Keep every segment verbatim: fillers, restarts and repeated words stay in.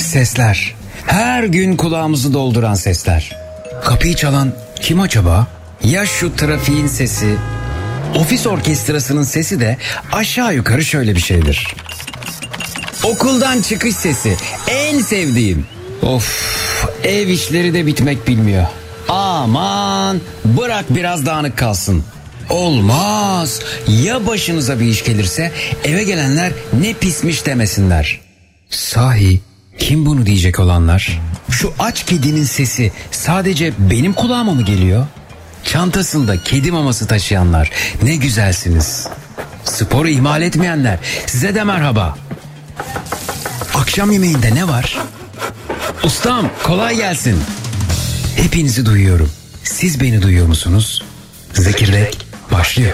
Sesler. Her gün kulağımızı dolduran sesler. Kapıyı çalan kim acaba? Ya şu trafiğin sesi, ofis orkestrasının sesi de aşağı yukarı şöyle bir şeydir. Okuldan çıkış sesi, en sevdiğim. Of, ev işleri de bitmek bilmiyor. Aman, bırak biraz dağınık kalsın. Olmaz. Ya başınıza bir iş gelirse eve gelenler ne pismiş demesinler. Sahi kim bunu diyecek olanlar? Şu aç kedinin sesi sadece benim kulağıma mı geliyor? Çantasında kedi maması taşıyanlar ne güzelsiniz. Sporu ihmal etmeyenler size de merhaba. Akşam yemeğinde ne var? Ustam kolay gelsin. Hepinizi duyuyorum. Siz beni duyuyor musunuz? Zekirdek başlıyor.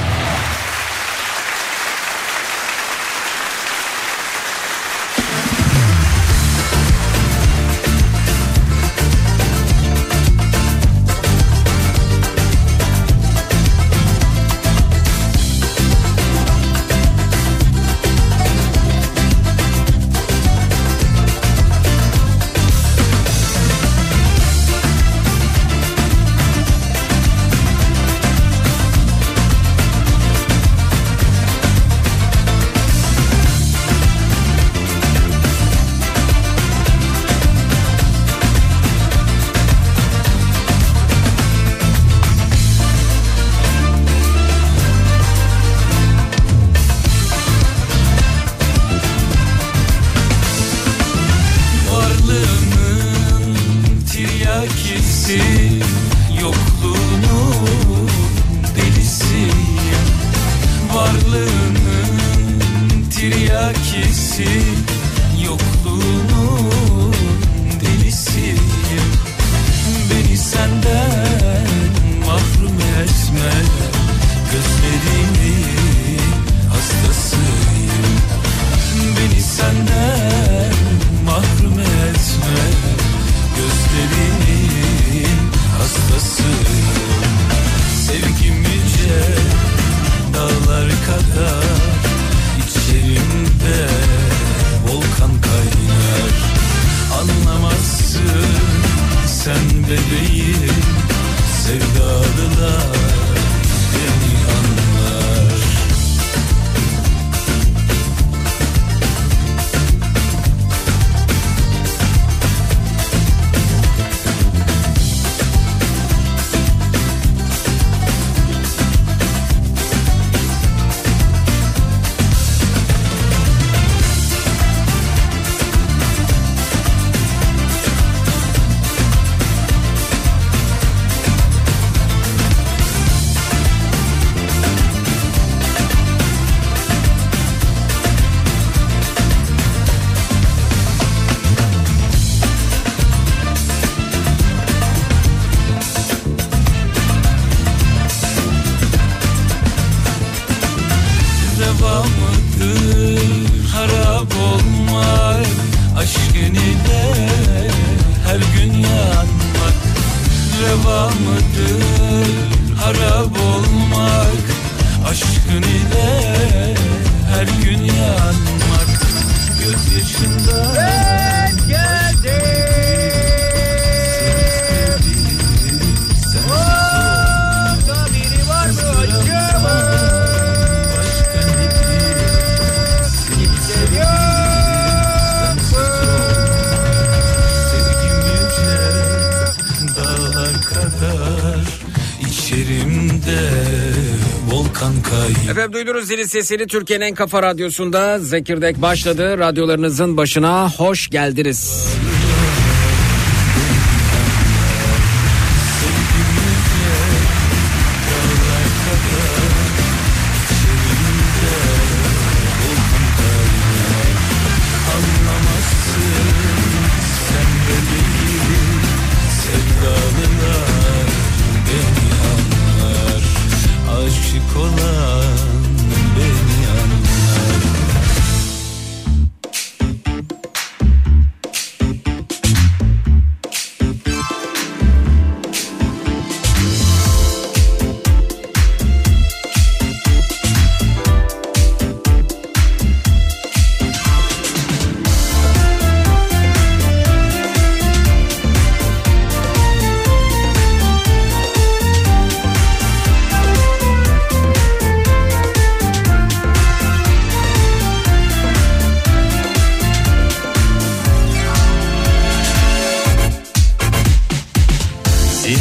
Efendim duydunuz zili sesini Türkiye'nin en kafa radyosunda Zekirdek başladı. Radyolarınızın başına hoş geldiniz.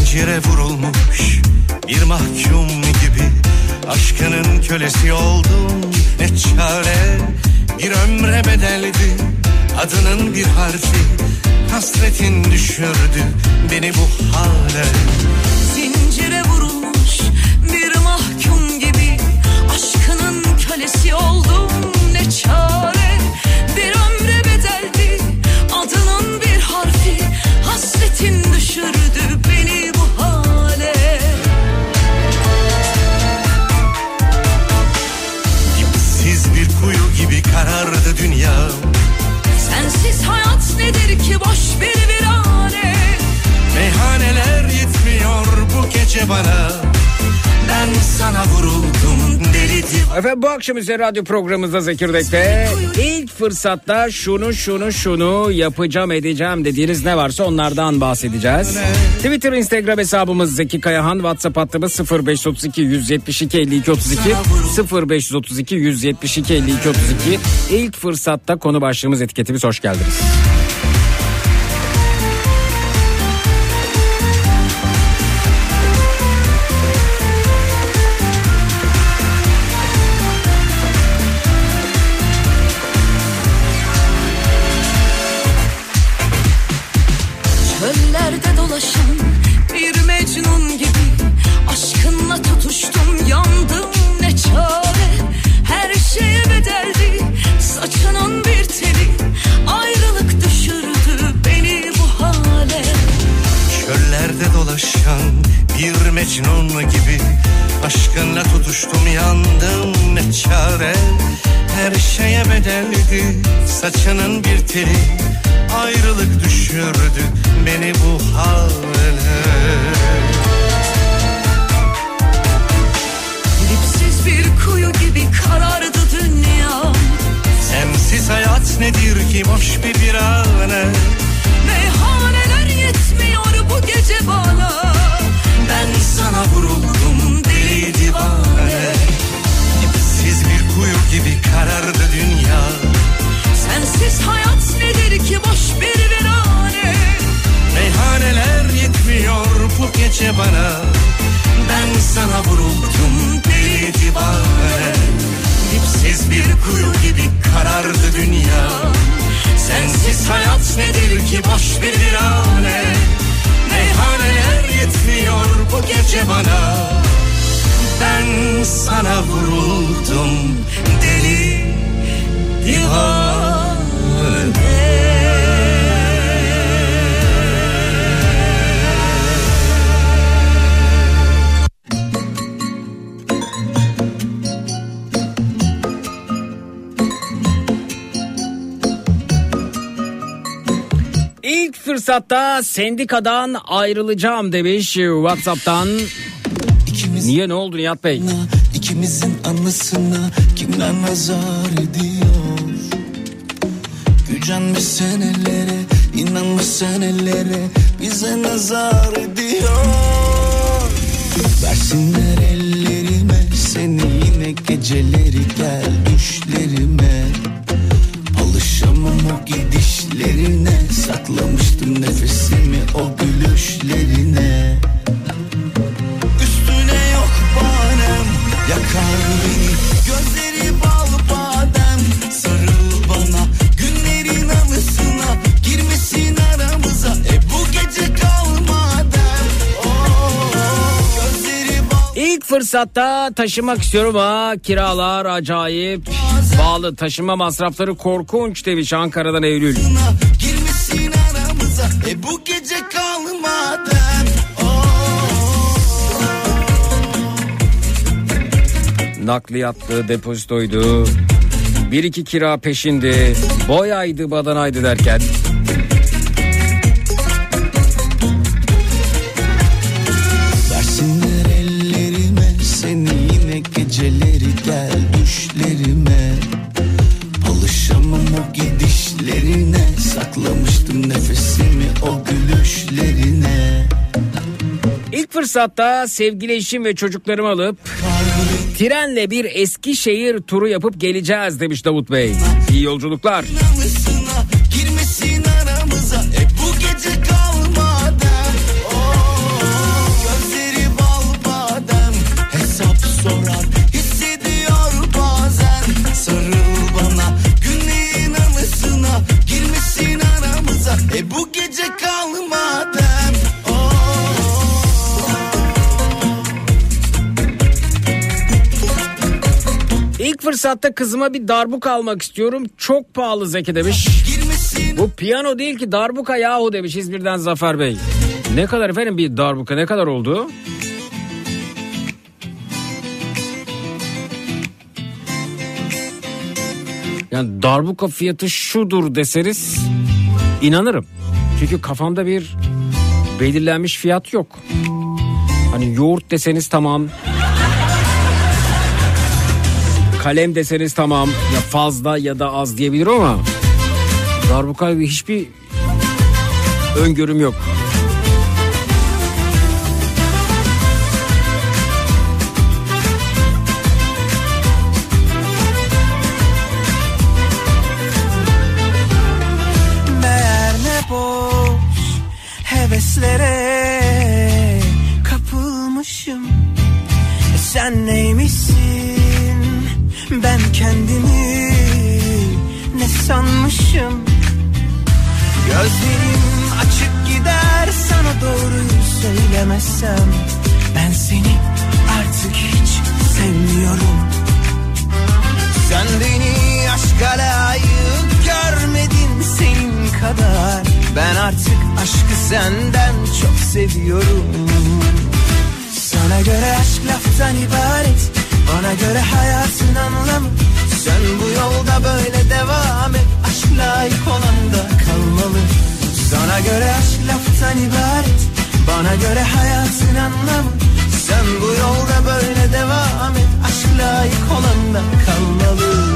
Zincire vurulmuş bir mahkum gibi aşkının kölesi oldum, ne çare. Bir ömre bedeldi adının bir harfi, hasretin düşürdü beni bu hale. Zincire vurulmuş bir mahkum gibi aşkının kölesi oldum, ne çare. Bir ömre bedeldi adının bir harfi, hasretin düşürdü beni bu hale. Dipsiz bir kuyu gibi karardı dünya. Sensiz hayat nedir ki, boş bir virane. Meyhaneler yetmiyor bu gece bana, ben sana vuruldum deli divan. Efendim bu akşam üzeri radyo programımızda Zekirdek'te ilk fırsatta şunu şunu şunu yapacağım edeceğim dediğiniz ne varsa onlardan bahsedeceğiz. Twitter, Instagram hesabımız Zeki Kayahan, WhatsApp hattımız sıfır beş otuz iki yüz yetmiş iki elli iki otuz iki sıfır beş otuz iki yüz yetmiş iki elli iki otuz iki. İlk fırsatta konu başlığımız, etiketimiz, hoş geldiniz. Çöllerde dolaşan bir mecnun gibi aşkınla tutuştum, yandım, ne çare. Her şeye bedeldi saçının bir teli, ayrılık düşürdü beni bu hale. Çöllerde dolaşan bir mecnun gibi aşkınla tutuştum, yandım, ne çare. Her şeye bedeldi saçının bir teli, ayrılık düşürdü beni bu hale. Dipsiz bir kuyu gibi karardı dünya. Sensiz hayat nedir ki, boş bir virane. Meyhaneler yetmiyor bu gece bana, Ben sana vuruldum deli divane. Dipsiz bir kuyu gibi karardı dünya. sensiz hayat nedir ki, boş bir virane. Meyhaneler yetmiyor bu gece bana, ben sana vuruldum deli divane. Dipsiz bir kuyu gibi karardı dünya. Sensiz hayat nedir ki, boş bir virane. Meyhaneler yetmiyor bu gece bana, ben sana vuruldum deli divane. İlk fırsatta sendikadan ayrılacağım demiş WhatsApp'tan. İkimiz Niye, ne oldu Nihat Bey? İkimizin anısına kimler nazar ediyor? Gücenmiş senelere, inanmış senelere, bize nazar ediyor. Versinler ellerime seni, yine geceleri gel düşlerime. Alışamam o gidişlerine, saklamıştım nefesimi o gülüşlerine. Üstüne yok bahanem, yakar beni gözleri bal badem. Sarıl bana günlerin anısına, girmesin aramıza e bu gece kalmadan. Oh, gözleri bal. İlk fırsatta taşımak istiyorum ha, kiralar acayip pahalı, taşıma masrafları korkunç demiş Ankara'dan Eylül. Girmesin aramıza e bu gece kalmadan. Nakliyattı, depozitoydu, bir iki kira peşindi, boyaydı, badanaydı derken. Versinler ellerime seni, yine geceleri gel düşlerime. Alışamam o gidişlerine, saklamıştım nefesimi o gülüşlerine. İlk fırsatta sevgili eşim ve çocuklarımı alıp trenle bir Eskişehir turu yapıp geleceğiz demiş Davut Bey. İyi yolculuklar. Girmesin aramıza e bu gece kalmadan. Oh. fırsatta kızıma bir darbuka almak istiyorum. Çok pahalı Zeki demiş. Bu piyano değil ki darbuka yahu demiş İzmir'den Zafer Bey. Ne kadar efendim bir darbuka, ne kadar oldu? Yani darbuka fiyatı şudur deseniz inanırım. Çünkü kafamda bir belirlenmiş fiyat yok. Hani yoğurt deseniz tamam. Kalem deseniz tamam. Ya fazla ya da az diyebilirim ama darbuka hiçbir öngörüm yok. Heveslere kapılmışım. Sen neymişsin? Ben kendimi ne sanmışım? Gözlerim açık gider sana doğruyu söylemezsem. Ben seni artık hiç sevmiyorum. Sen beni aşka layık görmedin senin kadar. Ben artık aşkı senden çok seviyorum. Sana göre aşk laftan ibaret, bana göre hayatın anlamı. Sen bu yolda böyle devam et, aşk layık olan da kalmalı. Sana göre aşk laftan ibaret, bana göre hayatın anlamı. Sen bu yolda böyle devam et, aşk layık olan da kalmalı.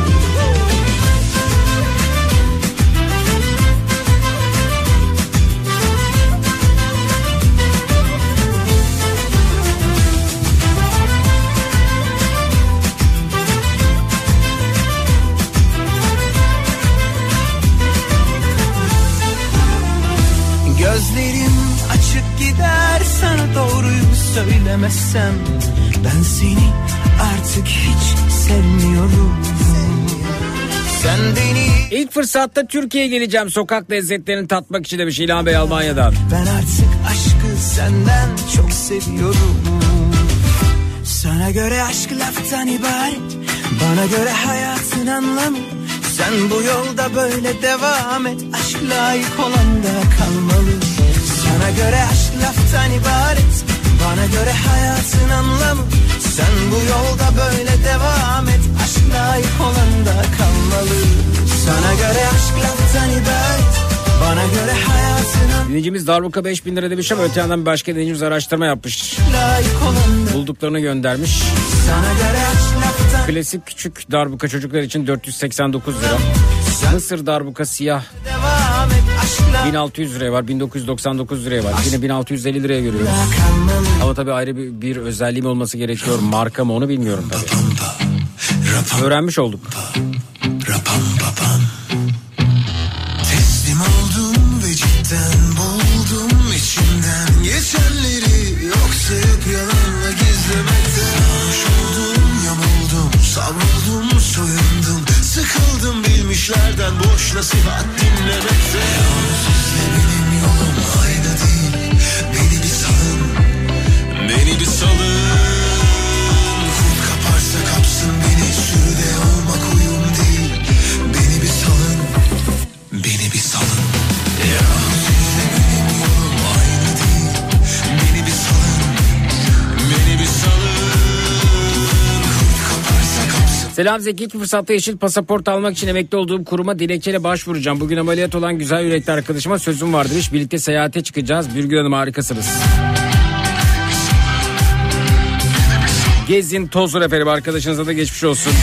Gözlerim açık gider sana doğruyu söylemezsem. Ben seni artık hiç sevmiyorum. Sen beni... İlk fırsatta Türkiye'ye geleceğim sokak lezzetlerini tatmak için demiş İlhan Bey Almanya'dan. Ben artık aşkı senden çok seviyorum. Sana göre aşk laftan ibaret, bana göre hayatın anlamı. Sen bu yolda böyle devam et, aşk layık olan da kalmalı. Sana göre aşk laftan ibaret, bana göre hayatın anlamı. Sen bu yolda böyle devam et, aşk layık olan da kalmalı. Sana göre aşk laftan ibaret, bana göre hayatın anlamı. Dinleyicimiz darbuka beş bin lira demiş ama öte yandan bir başka dinleyicimiz araştırma yapmış. Bulduklarını göndermiş. Sana göre aşk laftan... Klasik küçük darbuka çocuklar için dört yüz seksen dokuz lira. Mısır darbuka siyah bin altı yüz liraya var, bin dokuz yüz doksan dokuz liraya var. Yine bin altı yüz elli liraya görüyoruz. Ama tabii ayrı bir, bir özelliğim olması gerekiyor. Marka mı onu bilmiyorum tabii. Öğrenmiş olduk. Teslim oldum ve cidden buldum içimden geçenleri. Yoksa hep yalanla gizlemekten sarhoş oldum, yamuldum, savruldum, soyundum. Sıkıldım bilmişlerden boş nasihat dinlemekte. Yalnız sizle benim yolum aynı değil. Beni bir salın, beni bir salın. Kurt kaparsa kapsın beni, sürüde olmak uyum değil. Beni bir salın, beni bir salın. Yalnız sizle benim yolum aynı değil. Beni bir salın, beni bir salın. Kurt kaparsa kapsın. Selam Zeki, ilk fırsatta yeşil pasaport almak için emekli olduğum kuruma dilekçeyle başvuracağım. Bugün ameliyat olan güzel yürekli arkadaşıma sözüm var demiş. Birlikte seyahate çıkacağız. Birgül Hanım harikasınız. Gezin tozun efendim, arkadaşınıza da geçmiş olsun.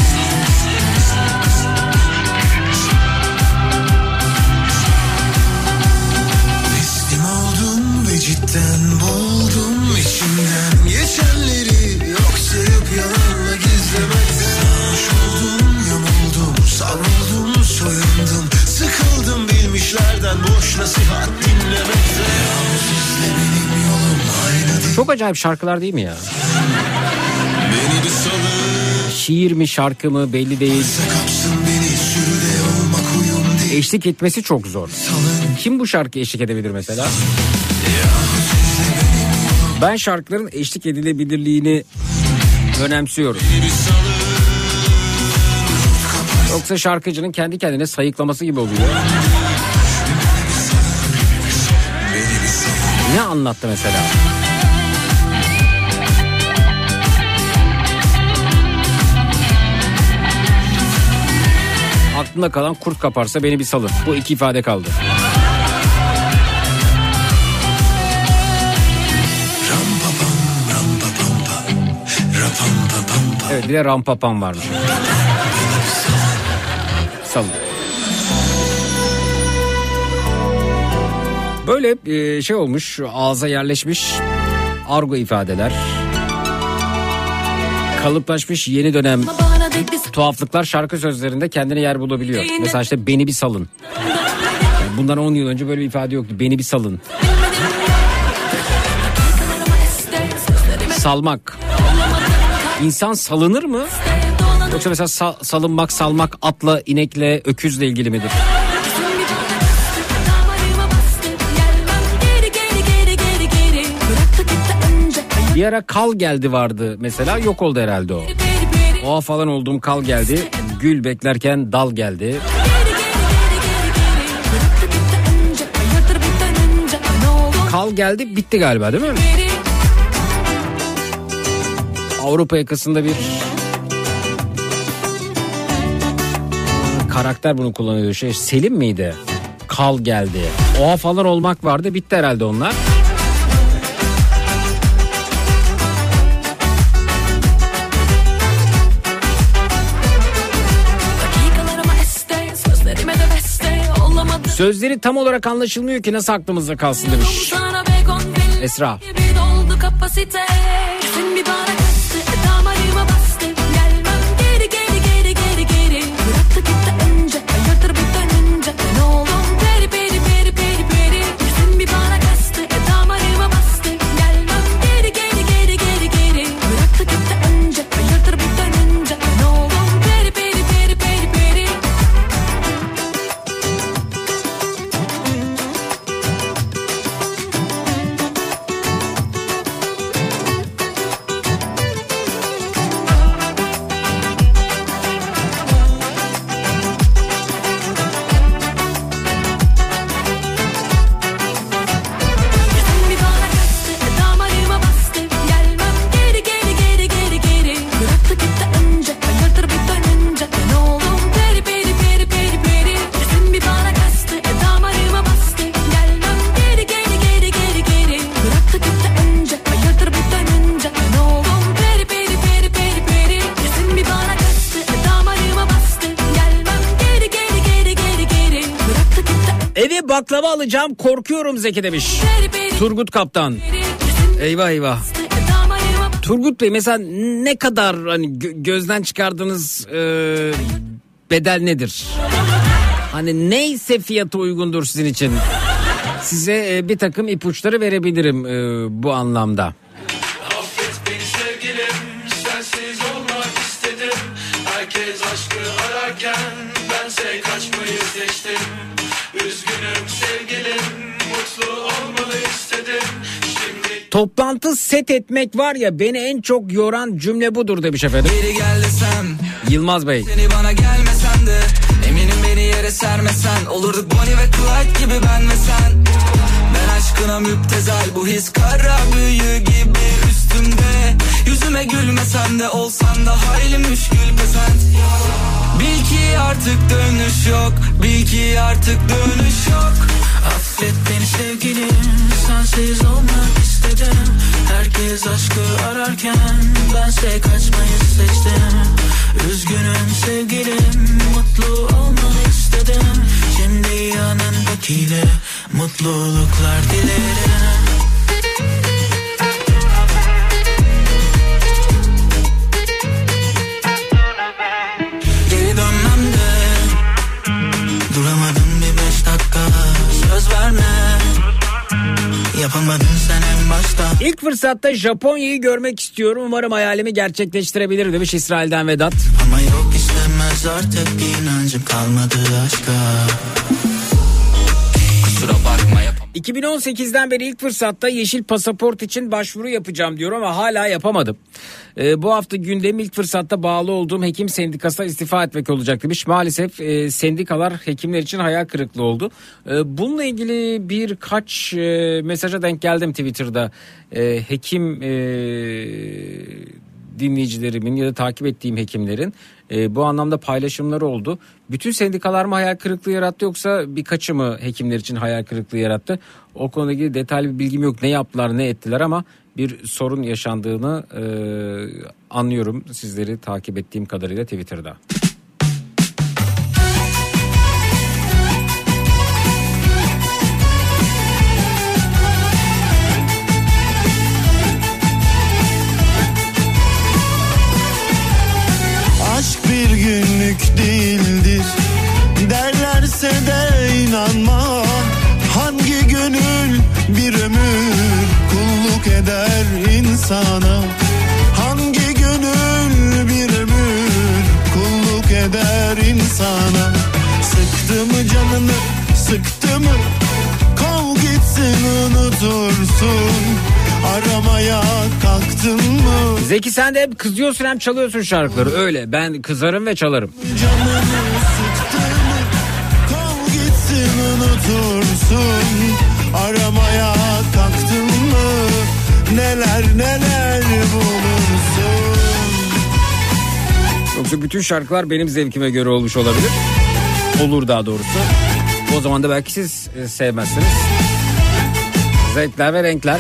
Teslim oldum ve cidden buldum içimden geçenleri. Yoksa hep yalanla gizlemekte. Sarhoş oldum, yamuldum, savruldum, soyundum. Sıkıldım bilmişlerden boş nasihat dinlemekte. Yalnız sizle benim yolum aynı değil. Çok acayip şarkılar değil mi ya? Beni bir salın, Şiir mi şarkı mı belli değil. kapsın beni, sürüde olmak uyum değil. Eşlik etmesi çok zor. Salın, Kim bu şarkı eşlik edebilir mesela? Ben şarkıların eşlik edilebilirliğini önemsiyorum. beni bir salın. Yoksa şarkıcının kendi kendine sayıklaması gibi oluyor. Ne anlattı mesela? Aklımda kalan kurt kaparsa beni bir salın. Bu iki ifade kaldı. Evet, bir de rampapam varmış. Salın. Böyle şey olmuş, ağza yerleşmiş argo ifadeler. Kalıplaşmış yeni dönem tuhaflıklar şarkı sözlerinde kendine yer bulabiliyor. Mesela işte beni bir salın. Yani bundan on yıl önce böyle bir ifade yoktu. Beni bir salın. Salmak. İnsan salınır mı? Yoksa mesela sa- salınmak, salmak atla, inekle, öküzle ilgili midir? Bir ara kal geldi vardı mesela, yok oldu herhalde o. Oha falan olduğum kal geldi. Gül beklerken dal geldi. Kal geldi bitti galiba, değil mi? Avrupa yakasında bir karakter bunu kullanıyor. Şey, Selim miydi? Kal geldi. Oha falan olmak vardı, bitti herhalde onlar. Sözleri tam olarak anlaşılmıyor ki nasıl aklımızda kalsın demiş Esra. Baklava alacağım, korkuyorum Zeki demiş Turgut Kaptan. Eyvah eyvah. Turgut Bey, mesela ne kadar hani gö- gözden çıkardığınız e, bedel nedir? Hani neyse fiyatı uygundur sizin için. Size e, bir takım ipuçları verebilirim e, bu anlamda. Affet beni sevgilim, sensiz olmak istedim. Herkes aşkı ararken bense kaçmayı seçtim. Üzgünüm sevgilim, mutlu olmalı istedim. Şimdi... Toplantı set etmek var ya, beni en çok yoran cümle budur demiş efendim. Geri gel desem, Yılmaz Bey. Seni bana gelmesen de, eminim beni yere sermesen, olurduk Bonnie ve Clyde gibi ben ve sen. Ben aşkına müptezel, bu his kara büyü gibi üstümde. Yüzüme gülmesen de olsan da hayli müşkül pesent. Bil ki artık dönüş yok, bil ki artık dönüş yok. Affet beni sevgilim, sensiz olmak istedim. Herkes aşkı ararken bense kaçmayı seçtim. Üzgünüm sevgilim, mutlu olmanı istedim. Şimdi yanındakiyle mutluluklar dilerim. Yapamadın sen en başta. İlk fırsatta Japonya'yı görmek istiyorum. Umarım hayalimi gerçekleştirebilir demiş İsrail'den Vedat. Ama yok istemez artık, inancım kalmadı aşka. Kusura bakma yapamam. iki bin on sekizden beri ilk fırsatta yeşil pasaport için başvuru yapacağım diyorum ama hala yapamadım. Ee, bu hafta gündemim ilk fırsatta bağlı olduğum hekim sendikasına istifa etmek olacak demiş. Maalesef e, sendikalar hekimler için hayal kırıklığı oldu. E, bununla ilgili birkaç e, mesaja denk geldim Twitter'da. E, hekim e, dinleyicilerimin ya da takip ettiğim hekimlerin e, bu anlamda paylaşımları oldu. Bütün sendikalar mı hayal kırıklığı yarattı yoksa birkaçı mı hekimler için hayal kırıklığı yarattı? O konuyla ilgili detaylı bir bilgim yok. Ne yaptılar, ne ettiler ama bir sorun yaşandığını e, anlıyorum sizleri takip ettiğim kadarıyla Twitter'da. Aşk bir günlük değildir derlerse de inanma. Hangi gönül bir ömür kulluk eder insana? Hangi gönül bir ömür kulluk eder insana? Sıktı mı canını, sıktı mı? Kov gitsin unutursun. Aramaya kalktın mı? Zeki sen de hep kızıyorsun hem çalıyorsun şarkıları. Öyle ben kızarım ve çalarım. Canını sıktı mı? Kov gitsin unutursun. Aramaya kalktın mı? Neler neler bulursun. Yoksa bütün şarkılar benim zevkime göre olmuş olabilir. Olur daha doğrusu. O zaman da belki siz sevmezsiniz. Zevkler ve renkler.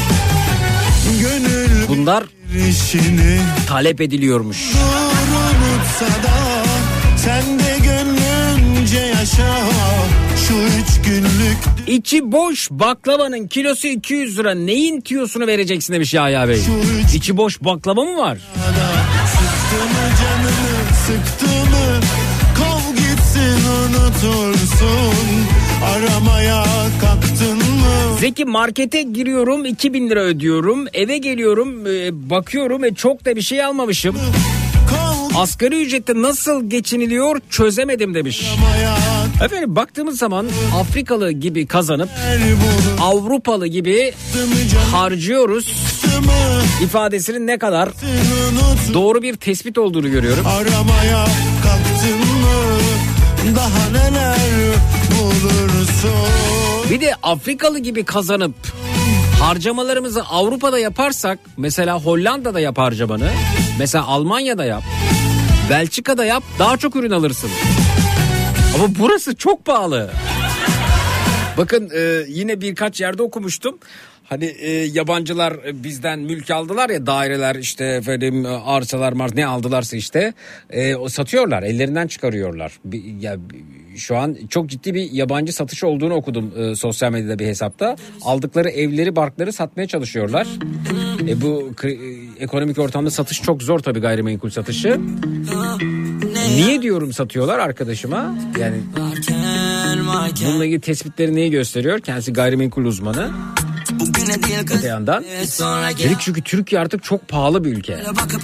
Gönül bunlar işini talep ediliyormuş. dur unutsa da sen de gönlünce yaşa şu üç günlük. İçi boş baklavanın kilosu iki yüz lira. Neyin tiyosunu vereceksin demiş Yahya Bey. İçi boş baklava mı var? Sıktı mı canını, sıktı mı? Kov gitsin unutursun. Aramaya kalktın mı? Zeki markete giriyorum iki bin lira ödüyorum. Eve geliyorum e, bakıyorum ve çok da bir şey almamışım. Asgari ücrette nasıl geçiniliyor çözemedim demiş. Efendim baktığımız zaman Afrikalı gibi kazanıp Avrupalı gibi harcıyoruz ifadesinin ne kadar doğru bir tespit olduğunu görüyorum. Aramaya kalktın mı? Daha neler bulursun? Bir de Afrikalı gibi kazanıp harcamalarımızı Avrupa'da yaparsak, mesela Hollanda'da yap harcamanı, mesela Almanya'da yap, Belçika'da yap, daha çok ürün alırsın. Ama burası çok pahalı. Bakın e, yine birkaç yerde okumuştum. Hani e, yabancılar bizden mülk aldılar ya, daireler işte efendim arsalar mars ne aldılarsa işte e, o satıyorlar, ellerinden çıkarıyorlar. Bir, ya şu an çok ciddi bir yabancı satışı olduğunu okudum e, sosyal medyada bir hesapta. Aldıkları evleri, barkları satmaya çalışıyorlar. E, bu e, ekonomik ortamda satış çok zor tabii, gayrimenkul satışı. Niye diyorum satıyorlar arkadaşıma? Yani bununla ilgili tespitleri neyi gösteriyor? Kendisi gayrimenkul uzmanı. Öte yandan dedik çünkü Türkiye artık çok pahalı bir ülke.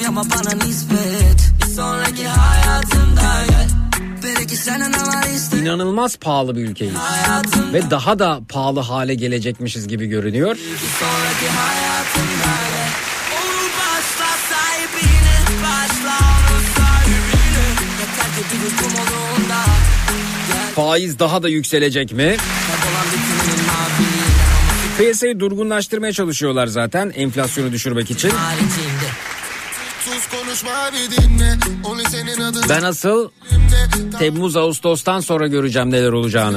İnanılmaz pahalı bir ülkeyiz. Ve daha da pahalı hale gelecekmişiz gibi görünüyor. Faiz daha da yükselecek mi? Piyasayı durgunlaştırmaya çalışıyorlar zaten enflasyonu düşürmek için. Ben asıl Temmuz Ağustos'tan sonra göreceğim neler olacağını.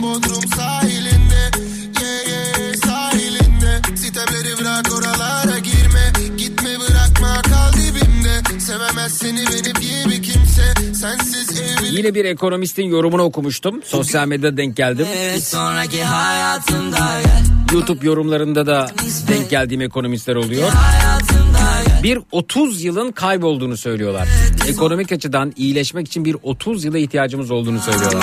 Yine bir ekonomistin yorumunu okumuştum. Sosyal medyada denk geldim. YouTube yorumlarında da denk geldiğim ekonomistler oluyor. Bir otuz yılın kaybolduğunu söylüyorlar. Ekonomik açıdan iyileşmek için bir otuz yıla ihtiyacımız olduğunu söylüyorlar.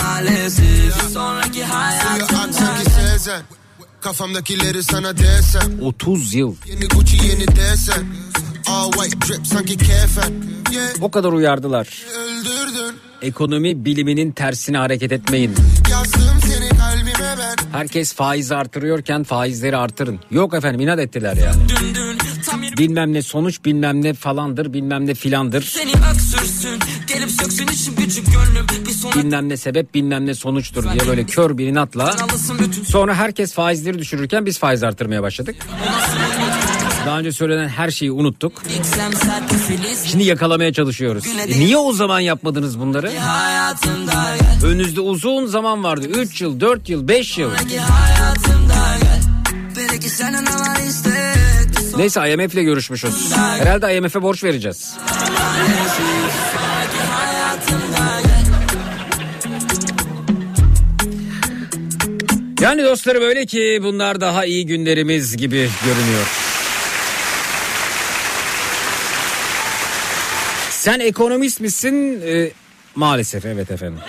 Kafamdakileri sana desem otuz yıl. Yeni Gucci yeni desen. All white drip sanki kefen. O kadar uyardılar. Öldürdün. Ekonomi biliminin tersine hareket etmeyin. Yazdım seni kalbime ben. Herkes faiz artırıyorken faizleri artırın. Yok efendim, inat ettiler yani. Bilmem ne sonuç, bilmem ne falandır, bilmem ne filandır. Bilmem ne sebep, bilmem ne sonuçtur diye böyle kör bir inatla. Sonra herkes faizleri düşürürken biz faiz artırmaya başladık. Daha önce söylenen her şeyi unuttuk. Şimdi yakalamaya çalışıyoruz. E niye o zaman yapmadınız bunları? Önünüzde uzun zaman vardı. üç yıl, dört yıl, beş yıl. Neyse, I M F'le görüşmüşüz. Herhalde I M F'e borç vereceğiz. Yani dostlarım, öyle ki bunlar daha iyi günlerimiz gibi görünüyor. Sen ekonomist misin? Ee, maalesef evet efendim.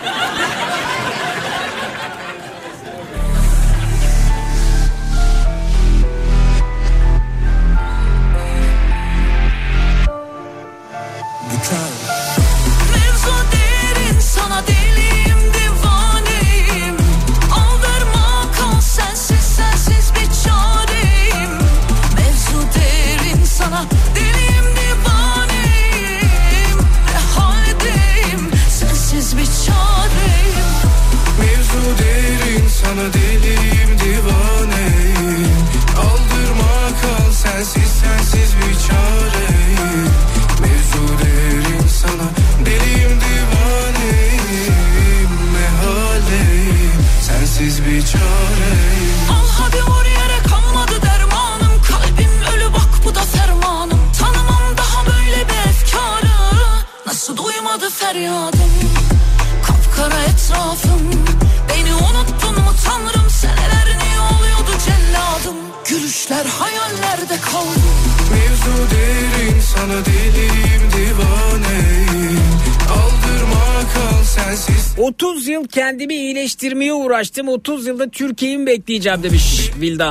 Sana deliyim, divaneyim. Aldırma kal, sensiz sensiz bir çareyim. Mevzu derin, sana deliyim, divaneyim. Ne haldeyim, sensiz bir çareyim. Al hadi vur yere, kalmadı dermanım. Kalbim ölü, bak bu da fermanım. Tanımam daha böyle bir efkarı. Nasıl duymadı feryadım? Kapkara etrafım. Beni unuttun mu tanrım, seneler niye oluyordu celladım? Gülüşler hayallerde kaldı. Mevzu derin, sana deliyim, divaneyim. Aldırma kal, sensiz. otuz yıl kendimi iyileştirmeye uğraştım. otuz yılda Türkiye'yi bekleyeceğim demiş Vildan.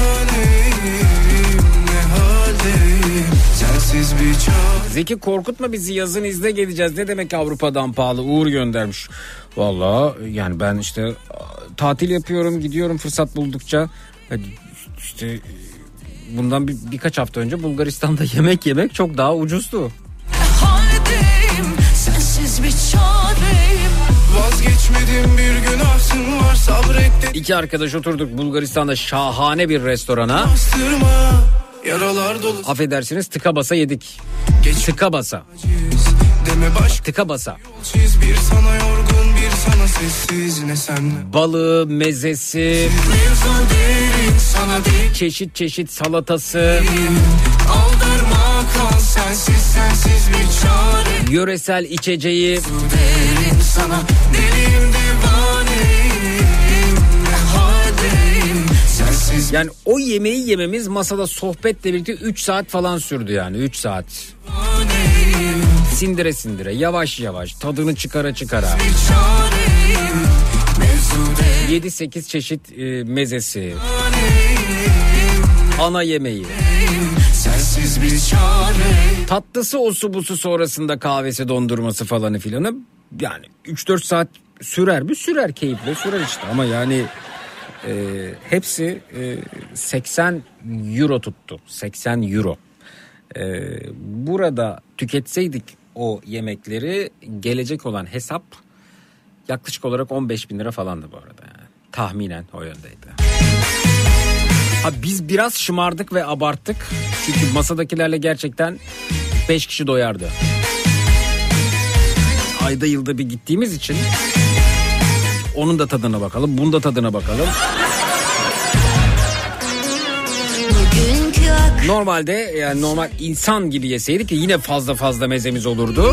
Zeki, korkutma bizi, yazın izne geleceğiz. Ne demek Avrupa'dan pahalı? Uğur göndermiş. Vallahi yani ben işte tatil yapıyorum, gidiyorum fırsat buldukça. İşte bundan bir, birkaç hafta önce Bulgaristan'da yemek yemek çok daha ucuzdu. Haldeyim, sensiz bir çareyim. Vazgeçmedim, bir günahsın var, sabret. İki arkadaş oturduk Bulgaristan'da şahane bir restorana. Bastırma, yaralar dolu. Affedersiniz, tıka basa yedik. Geç. Tıka basa. Deme baş. Tıka basa. Çiz, bir sana yorgun, bir sana sessiz, ne senle. Balığı, mezesi, Mevzu derin, sana değil. çeşit çeşit salatası, Aldırma kal, sensiz sensiz bir çare. yöresel içeceği. Derin, sana deliyim, divaneyim. Ne haldeyim, sensiz. Yani o yemeği yememiz masada sohbetle birlikte üç saat falan sürdü yani. üç saat. Sindire sindire, yavaş yavaş, tadını çıkara çıkara. yedi sekiz çeşit e, mezesi. Ana yemeği. Sensiz bir çare. Tatlısı, osu busu, sonrasında kahvesi, dondurması falanı filanı. Yani üç dört saat sürer mi? Sürer, keyifle sürer işte. Ama yani e, hepsi e, seksen euro tuttu. seksen euro. E, burada tüketseydik o yemekleri, gelecek olan hesap yaklaşık olarak on beş bin lira falandı bu arada. Yani. Tahminen o yöndeydi. Ha, biz biraz şımardık ve abarttık. Çünkü masadakilerle gerçekten beş kişi doyardı. Ayda yılda bir gittiğimiz için onun da tadına bakalım, bunun da tadına bakalım. Normalde yani normal insan gibi yeseydik yine fazla fazla mezemiz olurdu.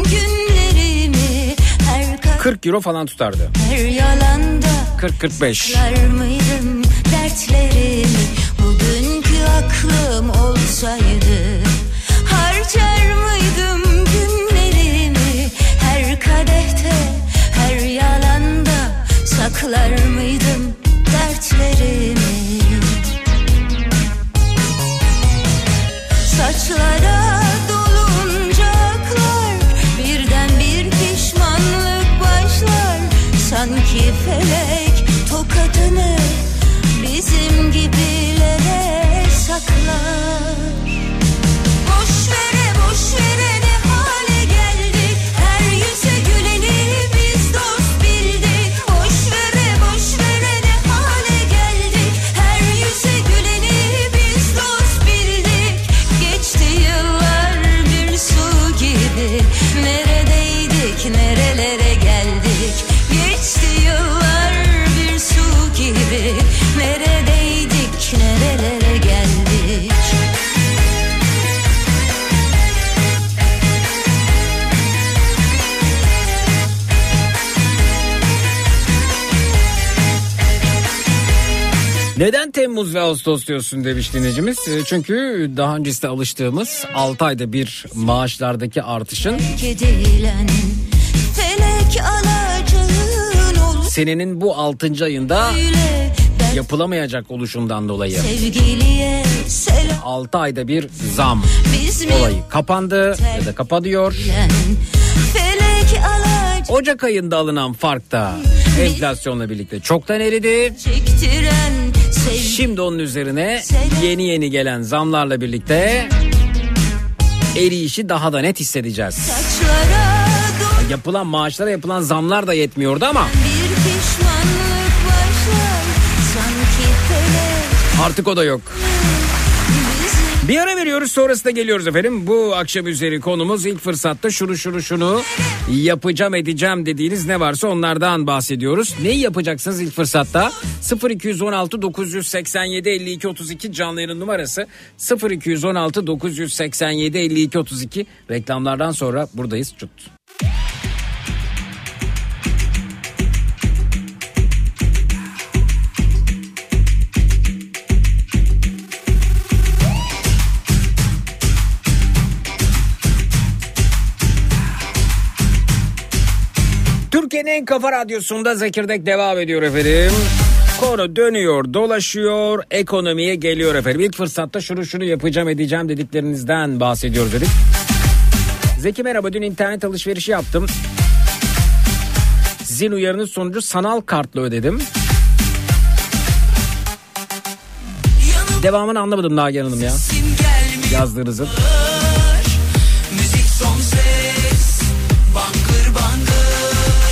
kırk euro falan tutardı. kırk kırk beş. Bugünkü aklım olsaydı harcar mıydım günlerimi? Her kadehte, her yalanda saklar mıydım dertlerimi? Saçlara doluncaklar, birden bir pişmanlık başlar. Sanki felek tokatını Neredeydik, nerelere geldik. Neden Temmuz ve Ağustos diyorsun demiş dinleyicimiz. Çünkü daha öncesinde alıştığımız altı ayda bir maaşlardaki artışın Edilen felek alacağın olur. senenin bu altıncı ayında Öyle ben yapılamayacak oluşundan dolayı sevgiliye selam. altı ayda bir zam Biz mi olayı kapandı ya da kapanıyor. bilen felek alacak Ocak ayında alınan fark da enflasyonla birlikte çoktan eridi. çektiren sevgi. Şimdi onun üzerine yeni yeni gelen zamlarla birlikte eriyişi daha da net hissedeceğiz. Saçlara doğru Yapılan maaşlara yapılan zamlar da yetmiyordu ama bir pişmanlık başlar. Sanki felek artık o da yok. bizi Bir ara veriyoruz, sonrasında geliyoruz efendim. Bu akşam üzeri konumuz ilk fırsatta şunu şunu şunu yapacağım edeceğim dediğiniz ne varsa onlardan bahsediyoruz. Neyi yapacaksınız ilk fırsatta? sıfır iki on altı dokuz seksen yedi elli iki otuz iki canlı yayın numarası sıfır iki on altı dokuz seksen yedi elli iki otuz iki. Reklamlardan sonra buradayız. Çut. Türkiye'nin en kafa radyosunda Zekirdek devam ediyor efendim. Konu dönüyor, dolaşıyor, ekonomiye geliyor efendim. İlk fırsatta şunu şunu yapacağım edeceğim dediklerinizden bahsediyoruz dedik. Zeki merhaba, dün internet alışverişi yaptım. Zil uyarının sonucu sanal kartla ödedim. Devamını anlamadım Nagihan Hanım ya. Yazdığınızın. Müzik son ses, bangır bangır.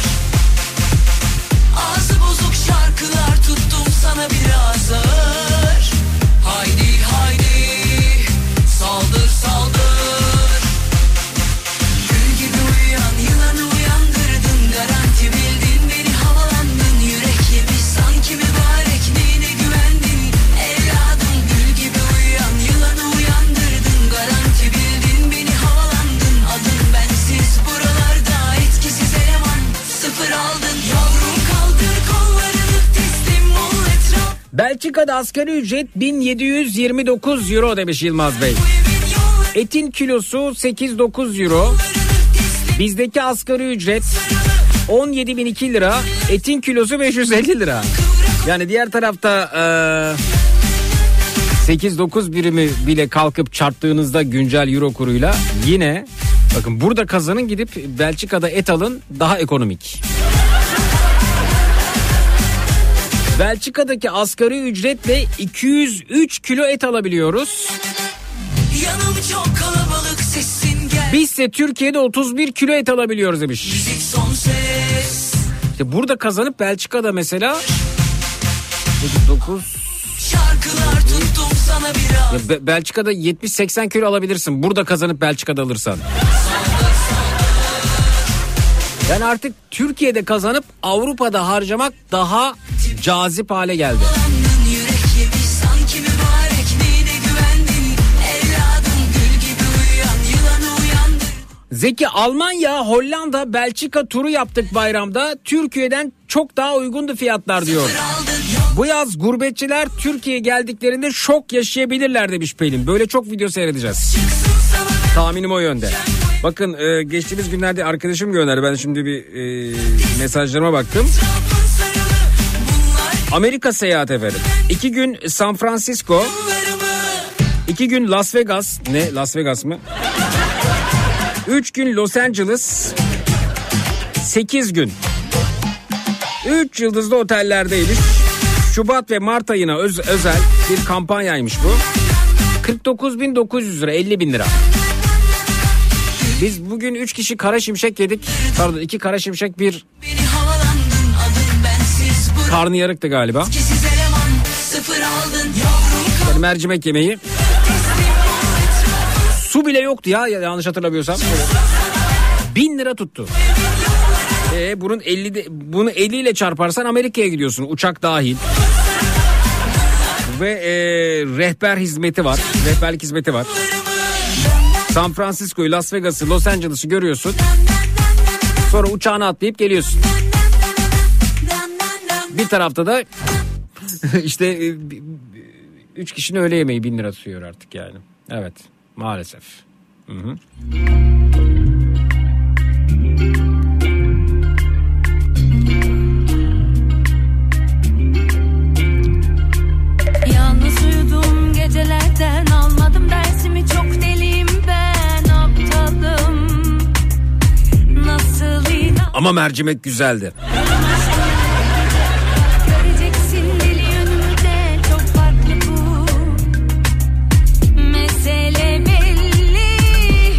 Ağzı bozuk şarkılar tuttum sana biraz ağır. Haydi haydi, saldır saldır. Gül gibi uyuyan yılanı uyandırdın. Garanti bildin beni, havalandın. Yürek yemiş sanki mübarek, neyine güvendin evladım. Gül gibi uyuyan yılanı uyandırdın. Garanti bildin beni, havalandın. Adın bensiz buralarda etkisiz eleman. Sıfır aldın yavrum, kaldır kollarını, teslim ol etraf. Belçika'da asgari ücret bin yedi yüz yirmi dokuz euro demiş Yılmaz Bey. Etin kilosu sekiz dokuz euro. Bizdeki asgari ücret on yedi bin iki lira. Etin kilosu beş yüz elli lira. Yani diğer tarafta eee, sekiz dokuz birimi bile kalkıp çarptığınızda güncel euro kuruyla yine bakın burada kazanın, gidip Belçika'da et alın, daha ekonomik. Belçika'daki asgari ücretle iki yüz üç kilo et alabiliyoruz. Yanım çok kalabalık, sesin gel. Bizse Türkiye'de otuz bir kilo et alabiliyoruz demiş. Müzik son ses, İşte burada kazanıp Belçika'da mesela dokuz şarkılar tuttum sana biraz. ya Be- Belçika'da yetmiş seksen kilo alabilirsin. Burada kazanıp Belçika'da alırsan. Yani artık Türkiye'de kazanıp Avrupa'da harcamak daha cazip hale geldi. Yandın, yürek yemiş sanki mübarek, neyine güvendin evladım. Gül gibi uyuyan yılanı uyandır. Zeki, Almanya, Hollanda, Belçika turu yaptık bayramda. Türkiye'den çok daha uygundu fiyatlar diyor. Aldın Bu yaz gurbetçiler Türkiye'ye geldiklerinde şok yaşayabilirler demiş Pelin. Böyle çok video seyredeceğiz. yaksın sana Tahminim o yönde. Bakın e, geçtiğimiz günlerde arkadaşım gönderdi. Ben şimdi bir e, mesajlarıma baktım. etrafın sarılı. Bunlar Amerika seyahati efendim. İki gün San Francisco, yollarımı. iki gün Las Vegas. Ne, Las Vegas mı? Üç gün Los Angeles. Sekiz gün. Üç yıldızlı otellerdeymiş. Şubat ve Mart ayına öz- özel bir kampanyaymış bu. kırk dokuz bin dokuz yüz lira, elli bin lira. Biz bugün üç kişi kara şimşek yedik. Pardon, iki kara şimşek, bir Beni havalandın, adın bensiz bu. karnıyarıktı galiba. Etkisiz eleman, sıfır aldın yavrum. Yani mercimek yemeği. Su bile yoktu ya, yanlış hatırlamıyorsam. Bin lira tuttu. E bunun elli de, bunu elli ile çarparsan Amerika'ya gidiyorsun, uçak dahil. ve e, rehber hizmeti var. Rehberlik hizmeti var. San Francisco'yu, Las Vegas'ı, Los Angeles'ı görüyorsun. Sonra uçağına atlayıp geliyorsun. Bir tarafta da işte e, üç kişinin öğle yemeği bin lira tutuyor artık yani. Evet, maalesef. Hı hı. Yalnız uyudum gecelerden, almadım dersimi, çok deliyim ben, aptalım. Nasıl inan Ama mercimek güzeldi. göreceksin deli yönümde, çok farklı bu. Mesele belli.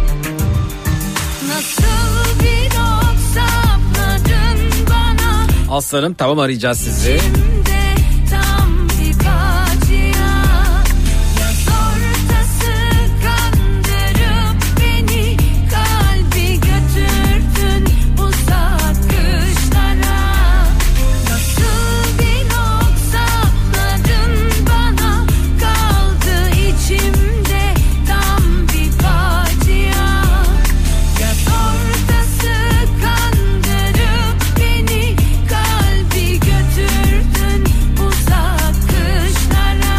Nasıl bir ok sapladın bana, Aslanım, tamam, arayacağız sizi. içimde tam bir facia. Yaz ortası kandırıp beni, kalbi götürdün uzak kışlara. Nasıl bir ok sapladın bana, kaldı içimde tam bir facia. Yaz ortası kandırıp beni, kalbi götürdün uzak kışlara.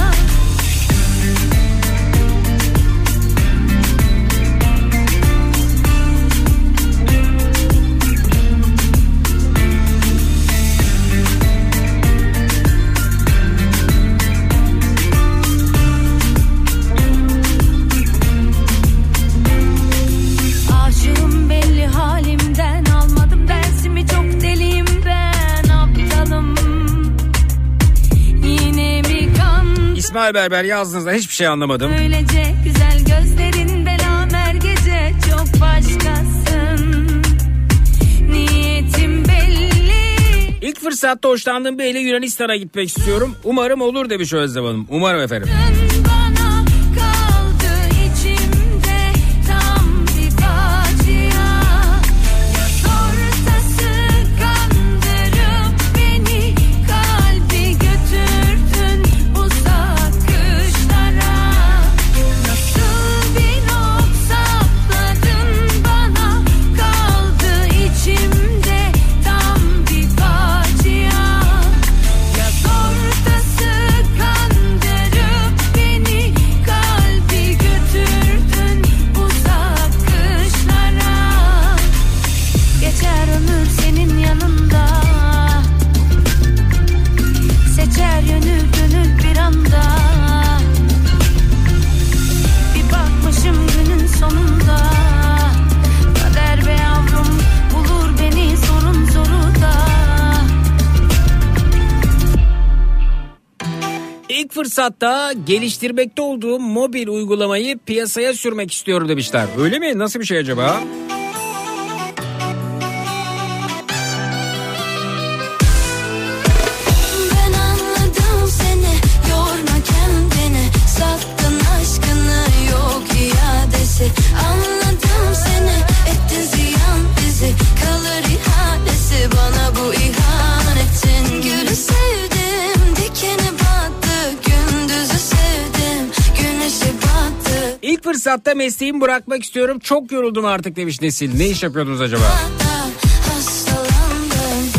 Aşığım belli halimden, almadım dersimi, çok deliyim ben, aptalım. Yine mi kan İsmail Berber yazdığınızda hiçbir şey anlamadım. öylece güzel gözlerin, belamer gece çok başkasın. Niyetim belli. İlk fırsatta hoşlandığım biriyle Yunanistan'a gitmek istiyorum. Umarım olur demiş Özlem Hanım. Umarım efendim. Bana kaldı içimde tam bir facia. Yaz ortası kandırıp beni, kalbi götürdün uzak kışlara. Nasıl bir ok sapladın bana, kaldı içimde tam bir facia. Yaz ortası kandırıp beni, kalbi götürdün uzak kışlara. Geçer ömür senin yanında, seçer yönü gönül bir anda. Bir bakmışım günün sonunda, kader be yavrum bulur beni sorun zoru da. İlk fırsatta geliştirmekte olduğum mobil uygulamayı piyasaya sürmek istiyorum demişler. Öyle mi? Nasıl bir şey acaba? Ben anladım seni, yorma kendini, sattın aşkını, yok iadesi. Anladım seni, ettin ziyan bizi, kalır ihanesi bana bu ihanetin. Gülü sevdim, dikeni battı, gündüzü sevdim, güneşi battı. İlk fırsatta mesleğimi bırakmak istiyorum. Çok yoruldum artık demiş Nesil. Ne iş yapıyordunuz acaba? Hastalandım,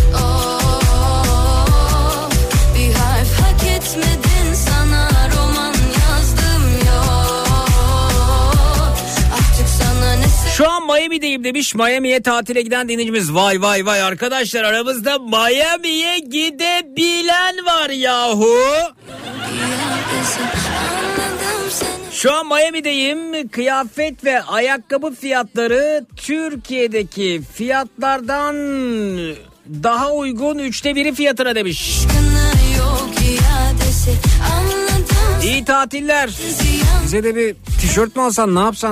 oh, bir harf hak etmedin, sana roman yazdım yok. Artık sana ne se- Şu an Miami'deyim demiş. Miami'ye tatile giden dinleyicimiz. Vay vay vay arkadaşlar, aramızda Miami'ye gidebilen var yahu. iadesi. Anladım seni. Şu an Miami'deyim. Kıyafet ve ayakkabı fiyatları Türkiye'deki fiyatlardan daha uygun, üçte biri fiyatına demiş. Aşkına yok iadesi. Anladım İyi tatiller. ziyan Bize de bir tişört mü alsan, ne yapsan?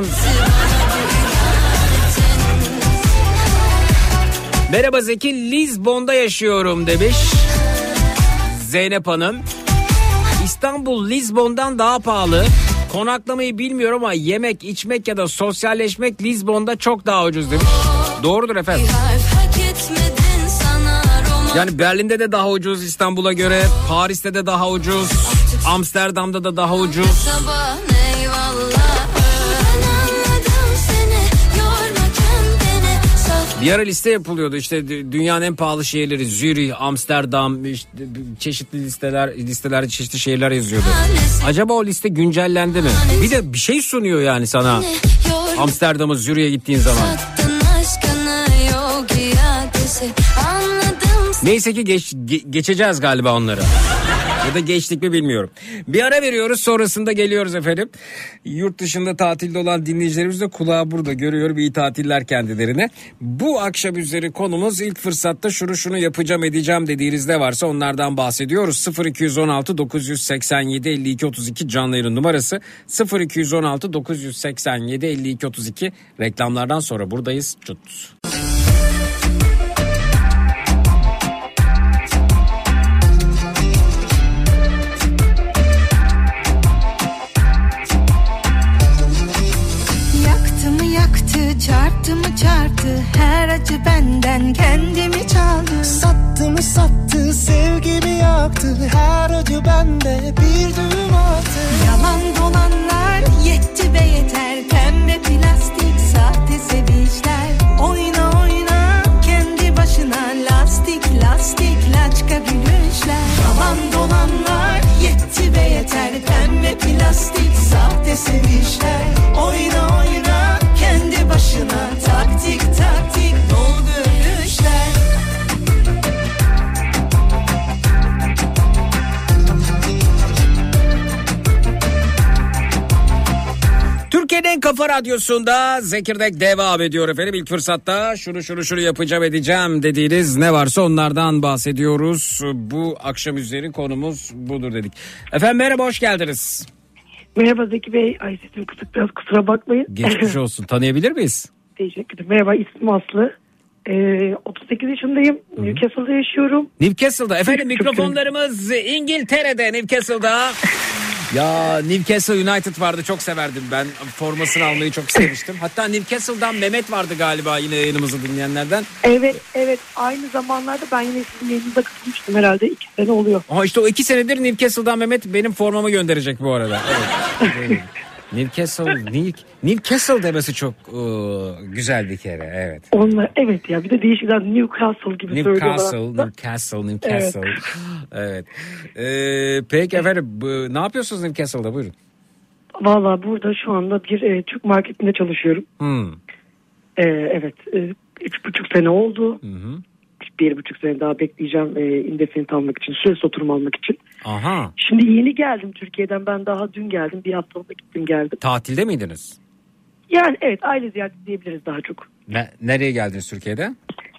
Merhaba Zeki, Lizbon'da yaşıyorum demiş Zeynep Hanım. İstanbul Lizbon'dan daha pahalı. Konaklamayı bilmiyorum ama yemek, içmek ya da sosyalleşmek Lizbon'da çok daha ucuz demiş. Doğrudur efendim. bir harf hak etmedin, sana roman Yani Berlin'de de daha ucuz İstanbul'a göre, Paris'te de daha ucuz, Amsterdam'da da daha ucuz. Sabah eyvallah. Ben anladım seni, yorma kendini. Saf Bir ara liste yapılıyordu işte dünyanın en pahalı şehirleri, Zürih, Amsterdam, işte çeşitli listeler, listeler çeşitli şehirler yazıyordu. Acaba o liste güncellendi mi? Bir de bir şey sunuyor yani sana yorma. Amsterdam'a, Zürih'e gittiğin zaman. Sattın aşkına yok iadesi. Anladım seni. Neyse ki geç, ge- geçeceğiz galiba onları. Ya da geçtik mi bilmiyorum. Bir ara veriyoruz, sonrasında geliyoruz efendim. Yurt dışında tatilde olan dinleyicilerimiz de kulağı burada görüyor. İyi tatiller kendilerine. Bu akşam üzeri konumuz ilk fırsatta şunu şunu yapacağım edeceğim dediğiniz ne varsa onlardan bahsediyoruz. sıfır iki on altı dokuz seksen yedi elli iki otuz iki canlı yayın numarası. sıfır iki on altı dokuz seksen yedi elli iki otuz iki reklamlardan sonra buradayız. Çut. Yaktı mı yaktı, çarptı mı çarptı, her acı benden kendimi çaldı. Sattı mı sattı, sevgimi yaktı, her acı bende bir düğüm attı. Yalan dolanlar yetti be yeter, pembe plastik sahte sevişler. Oyna oyna kendi başına, lastik lastik laçka gülüşler. Yalan dolanlar yetti be yeter, pembe plastik sahte sevişler. Oyna oyna kendi başına, taktik taktik dol gülüşler. Türkiye'nin en kafa radyosunda Zekirdek devam ediyor efendim. İlk fırsatta şunu şunu şunu yapacağım edeceğim dediğiniz ne varsa onlardan bahsediyoruz. Bu akşam üzeri konumuz budur dedik. Efendim merhaba, hoş geldiniz. Merhaba Zeki Bey. Ay sesim kısık biraz, kusura bakmayın. Geçmiş olsun. Tanıyabilir miyiz? Teşekkür ederim. Merhaba, ismim Aslı. Ee, otuz sekiz yaşındayım. Hı-hı. Newcastle'da yaşıyorum. Newcastle'da. Efendim mikrofonlarımız İngiltere'de, Newcastle'da. Ya Newcastle United vardı, çok severdim ben. Formasını almayı çok istemiştim. Hatta Newcastle'dan Mehmet vardı galiba yine yayınımızı dinleyenlerden. Evet evet, aynı zamanlarda ben yine sizin yayınınıza katılmıştım, herhalde iki sene oluyor. Ama işte o iki senedir Newcastle'dan Mehmet benim formamı gönderecek bu arada. Evet. Newcastle, New, Newcastle demesi çok ıı, güzel bir kere, evet. Onlar, evet ya, bir de değişikler Newcastle gibi Newcastle, söylüyorlar. Newcastle, Newcastle. Evet. evet. Ee, peki efendim, bu, ne yapıyorsunuz Newcastle'da, buyurun. Valla burada şu anda bir e, Türk marketinde çalışıyorum. Hmm. E, evet, e, üç buçuk sene oldu. Hı hı. Bir buçuk sene daha bekleyeceğim e, indefinite almak için, süresiz oturum almak için. Aha. Şimdi yeni geldim Türkiye'den, ben daha dün geldim, bir haftalık gittim geldim. Tatilde miydiniz? Yani evet, aile ziyareti diyebiliriz daha çok. Ne, nereye geldiniz Türkiye'de?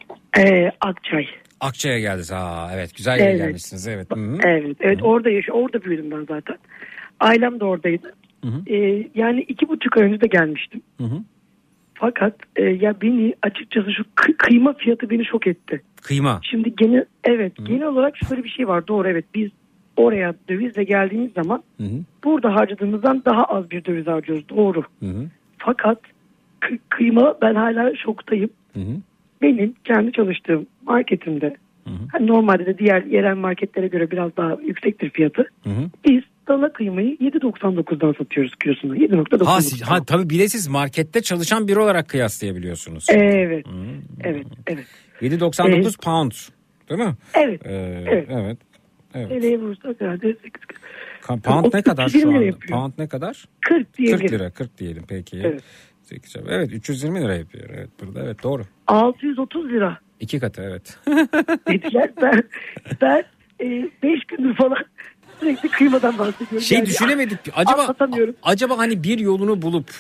Ee, Akçay. Akçay'a geldiniz. Ha, evet, güzel yere Evet. gelmişsiniz. Evet. Hı-hı. Evet, evet, Hı-hı. orada yaşı, orada büyüdüm ben zaten. Ailem de oradaydı. Hı-hı. Ee, yani iki buçuk ay önce de gelmiştim. Hı-hı. Fakat e, ya beni açıkçası şu kı- kıyma fiyatı beni şok etti. Kıyma. Şimdi genel evet Hı-hı. genel olarak şöyle bir şey var, doğru, evet, biz oraya dövizle geldiğimiz zaman Hı-hı. burada harcadığımızdan daha az bir döviz harcıyoruz, doğru. Hı-hı. Fakat kı- kıyma, ben hala şoktayım. Hı-hı. Benim kendi çalıştığım marketimde, hani normalde de diğer yerel marketlere göre biraz daha yüksektir fiyatı. Hı-hı. Biz dana kıymayı yedi doksan dokuzdan satıyoruz kilosunu. yedi doksan dokuz. Ha, siz, ha tabii bir de siz markette çalışan biri olarak kıyaslayabiliyorsunuz. Evet. Hı-hı. Evet, evet. yedi doksan dokuz Evet. pound. Değil mi? Evet. Ee, Evet. Evet. Evet. T L'ye vursak herhalde sekiz. Ka- Pound ne kadar şu otuz anda? yapıyor. Pound ne kadar? kırk diyelim. kırk lira. kırk diyelim peki. Evet. sekiz, evet üç yüz yirmi lira yapıyor. Evet burada, evet doğru. altı yüz otuz lira İki katı, evet. dediler. Ben, ben e, beş gündür falan sürekli kıymadan bahsediyorum. Şey Yani düşünemedik. Acaba anlatamıyorum. acaba hani bir yolunu bulup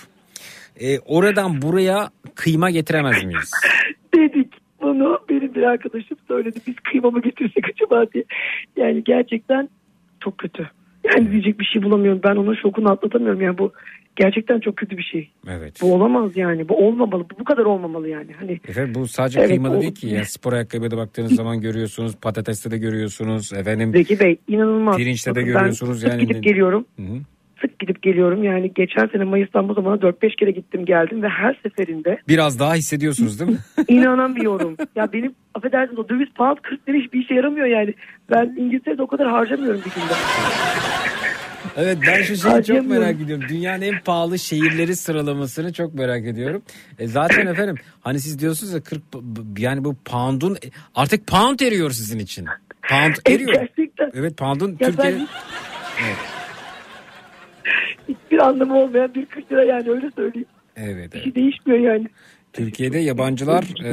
e, oradan buraya kıyma getiremez miyiz? Dedik. Bunu benim bir arkadaşım söyledi. Biz kıyma mı getirsek acaba diye. Yani gerçekten çok kötü. Yani diyecek bir şey bulamıyorum. Ben onun şokunu atlatamıyorum. Yani bu gerçekten çok kötü bir şey. Evet. Bu olamaz yani. Bu olmamalı. Bu, bu kadar olmamalı yani. Hani Efendim bu sadece Evet, kıymada o- değil ki. Yani spor ayakkabıya da baktığınız zaman görüyorsunuz. Patateste de görüyorsunuz. Efendim Zeki Bey, inanılmaz. pirinçte de Bakın, görüyorsunuz ben yani. gidip geliyorum. Hı-hı. sık gidip geliyorum. Yani geçen sene Mayıs'tan bu zamana dört beş kere gittim geldim ve her seferinde Biraz daha hissediyorsunuz değil mi? inanamıyorum. Ya benim affedersiniz o döviz pound kırk lira hiçbir işe yaramıyor yani. Ben İngiltere'de o kadar harcamıyorum bir günde. Evet, ben şu şeyi çok merak ediyorum. Dünyanın en pahalı şehirleri sıralamasını çok merak ediyorum. E zaten efendim hani siz diyorsunuz ya kırk yani bu pound'un artık pound eriyor sizin için. Pound eriyor. Gerçekten. Evet, pound'un Ya Türkiye... ben- Evet. Hiçbir anlamı olmayan bir kırk lira yani öyle söyleyeyim. Evet, Bir evet. şey değişmiyor yani. Türkiye'de yabancılar e,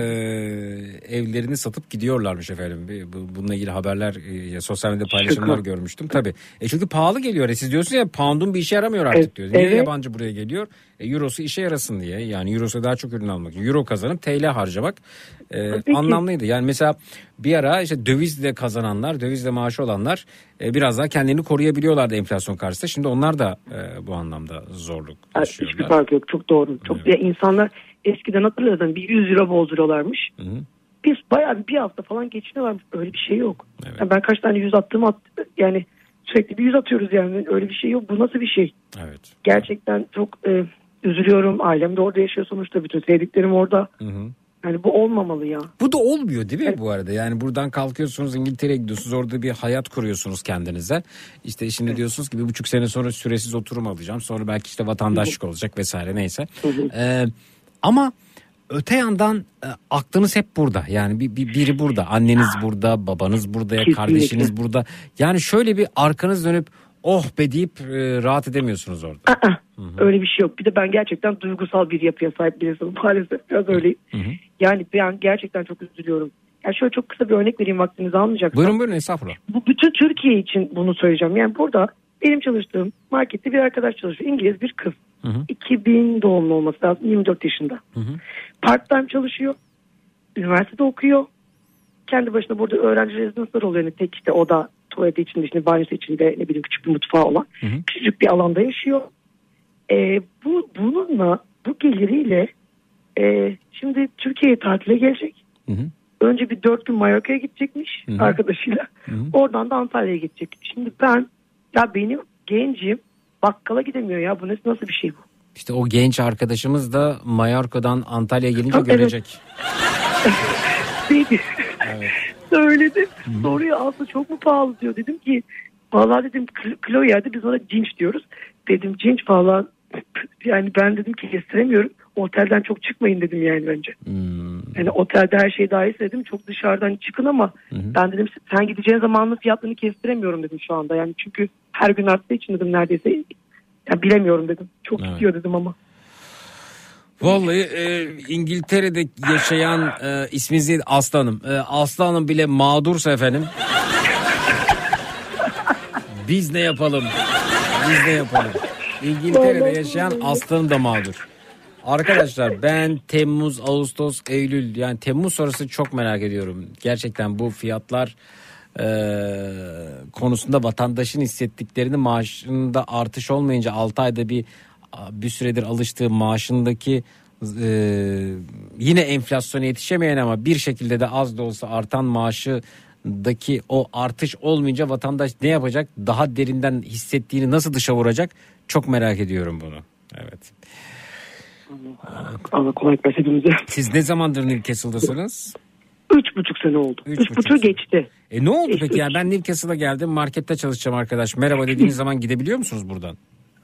evlerini satıp gidiyorlarmış efendim. Bir- bu- Bununla ilgili haberler, e, sosyal medya paylaşımlar Şaka. görmüştüm. Tabii. E çünkü pahalı geliyor. E siz diyorsunuz ya pound'un bir işe yaramıyor artık Evet, diyor. Niye evet. yabancı buraya geliyor? E, Eurosu işe yarasın diye. Yani Eurosu daha çok ürün almak. Euro kazanıp T L harcamak e, Peki. anlamlıydı. Yani mesela bir ara işte dövizle kazananlar, dövizle maaşı olanlar e, biraz daha kendini koruyabiliyorlardı enflasyon karşısında. Şimdi onlar da e, bu anlamda zorluk Yani hiçbir yaşıyorlar. fark yok. Çok doğru. Çok Evet. ya insanlar eskiden hatırlıyorsan bir yüz lira bozduruyorlarmış. Hı hı. Biz bayağı bir, bir hafta falan geçiniyorlarmış. Öyle bir şey yok. Evet. Yani ben kaç tane yüz attığımı at, yani sürekli bir yüz atıyoruz yani. Öyle bir şey yok. Bu nasıl bir şey? Evet. Gerçekten çok e, üzülüyorum. Ailem de orada yaşıyor sonuçta. Bütün sevdiklerim orada. Hı hı. Yani bu olmamalı ya. Bu da olmuyor değil mi bu arada? Yani buradan kalkıyorsunuz, İngiltere'ye gidiyorsunuz, orada bir hayat kuruyorsunuz kendinize. İşte şimdi diyorsunuz ki bir buçuk sene sonra süresiz oturum alacağım. Sonra belki işte vatandaşlık olacak vesaire, neyse. Ee, ama öte yandan e, aklınız hep burada. Yani bir, bir biri burada. Anneniz burada, babanız burada, ya Kesinlikle. kardeşiniz burada. Yani şöyle bir arkanız dönüp oh be deyip e, rahat edemiyorsunuz orada. Aa, öyle bir şey yok. Bir de ben gerçekten duygusal bir yapıya sahip bir insanım. Maalesef biraz öyleyim. Hı hı. Yani ben gerçekten çok üzülüyorum. Yani şöyle çok kısa bir örnek vereyim, vaktinizi almayacaksam. Buyurun buyurun, estağfurullah. Bu bütün Türkiye için bunu söyleyeceğim. Yani burada benim çalıştığım markette bir arkadaş çalışıyor. İngiliz bir kız. Hı hı. iki bin doğumlu olması lazım. yirmi dört yaşında. Hı hı. Part time çalışıyor. Üniversitede okuyor. Kendi başına burada öğrenci rezidansları oluyor. Yani tek işte oda, tuvaleti içinde, işte banyosu içinde, ne bileyim küçük bir mutfağı olan. Hı hı. Küçücük bir alanda yaşıyor. Ee, bu bununla, bu geliriyle e, şimdi Türkiye'ye tatile gelecek. Hı hı. Önce bir dört gün Mallorca'ya gidecekmiş Hı hı. arkadaşıyla. Hı hı. Oradan da Antalya'ya gidecek. Şimdi ben, ya benim gencim bakkala gidemiyor ya. Bu nasıl, nasıl bir şey bu? İşte o genç arkadaşımız da Mallorca'dan Antalya'ya gelince Ha, evet. görecek. Dedi. Evet. Söyledim. Soruyor aslında çok mu pahalı diyor. Dedim ki vallahi dedim kilo yerde biz ona cinç diyoruz. Dedim cinç vallahi yani ben dedim ki kestiremiyorum. Otelden çok çıkmayın dedim yani bence. Hmm. Yani otelde her şey dahil dedim. Çok dışarıdan çıkın ama Hı hı. ben dedim sen gideceğin zamanın fiyatlarını kestiremiyorum dedim şu anda. Yani çünkü her gün arttığı için dedim neredeyse yani bilemiyorum dedim. Çok Evet. gidiyor dedim ama. Vallahi e, İngiltere'de yaşayan e, isminiz neydi? Aslı Hanım. E, Aslı Hanım bile mağdursa efendim. Biz ne yapalım? Biz ne yapalım? İngiltere'de yaşayan Aslı Hanım da mağdur. Arkadaşlar ben Temmuz, Ağustos, Eylül yani Temmuz sonrası çok merak ediyorum. Gerçekten bu fiyatlar e, konusunda vatandaşın hissettiklerini, maaşında artış olmayınca altı ayda bir bir süredir alıştığı maaşındaki e, yine enflasyona yetişemeyen ama bir şekilde de az da olsa artan maaşındaki o artış olmayınca vatandaş ne yapacak? Daha derinden hissettiğini nasıl dışa vuracak? Çok merak ediyorum bunu. Evet. Allah kolay gelsin hepimize. Siz ne zamandır Newcastle'dasınız? Üç buçuk sene oldu. Üç Üç, buçuk buçuk sene. geçti. E ne oldu Geçti peki ya? üç. Ben Newcastle'a geldim, markette çalışacağım arkadaş. Merhaba dediğiniz zaman gidebiliyor musunuz buradan?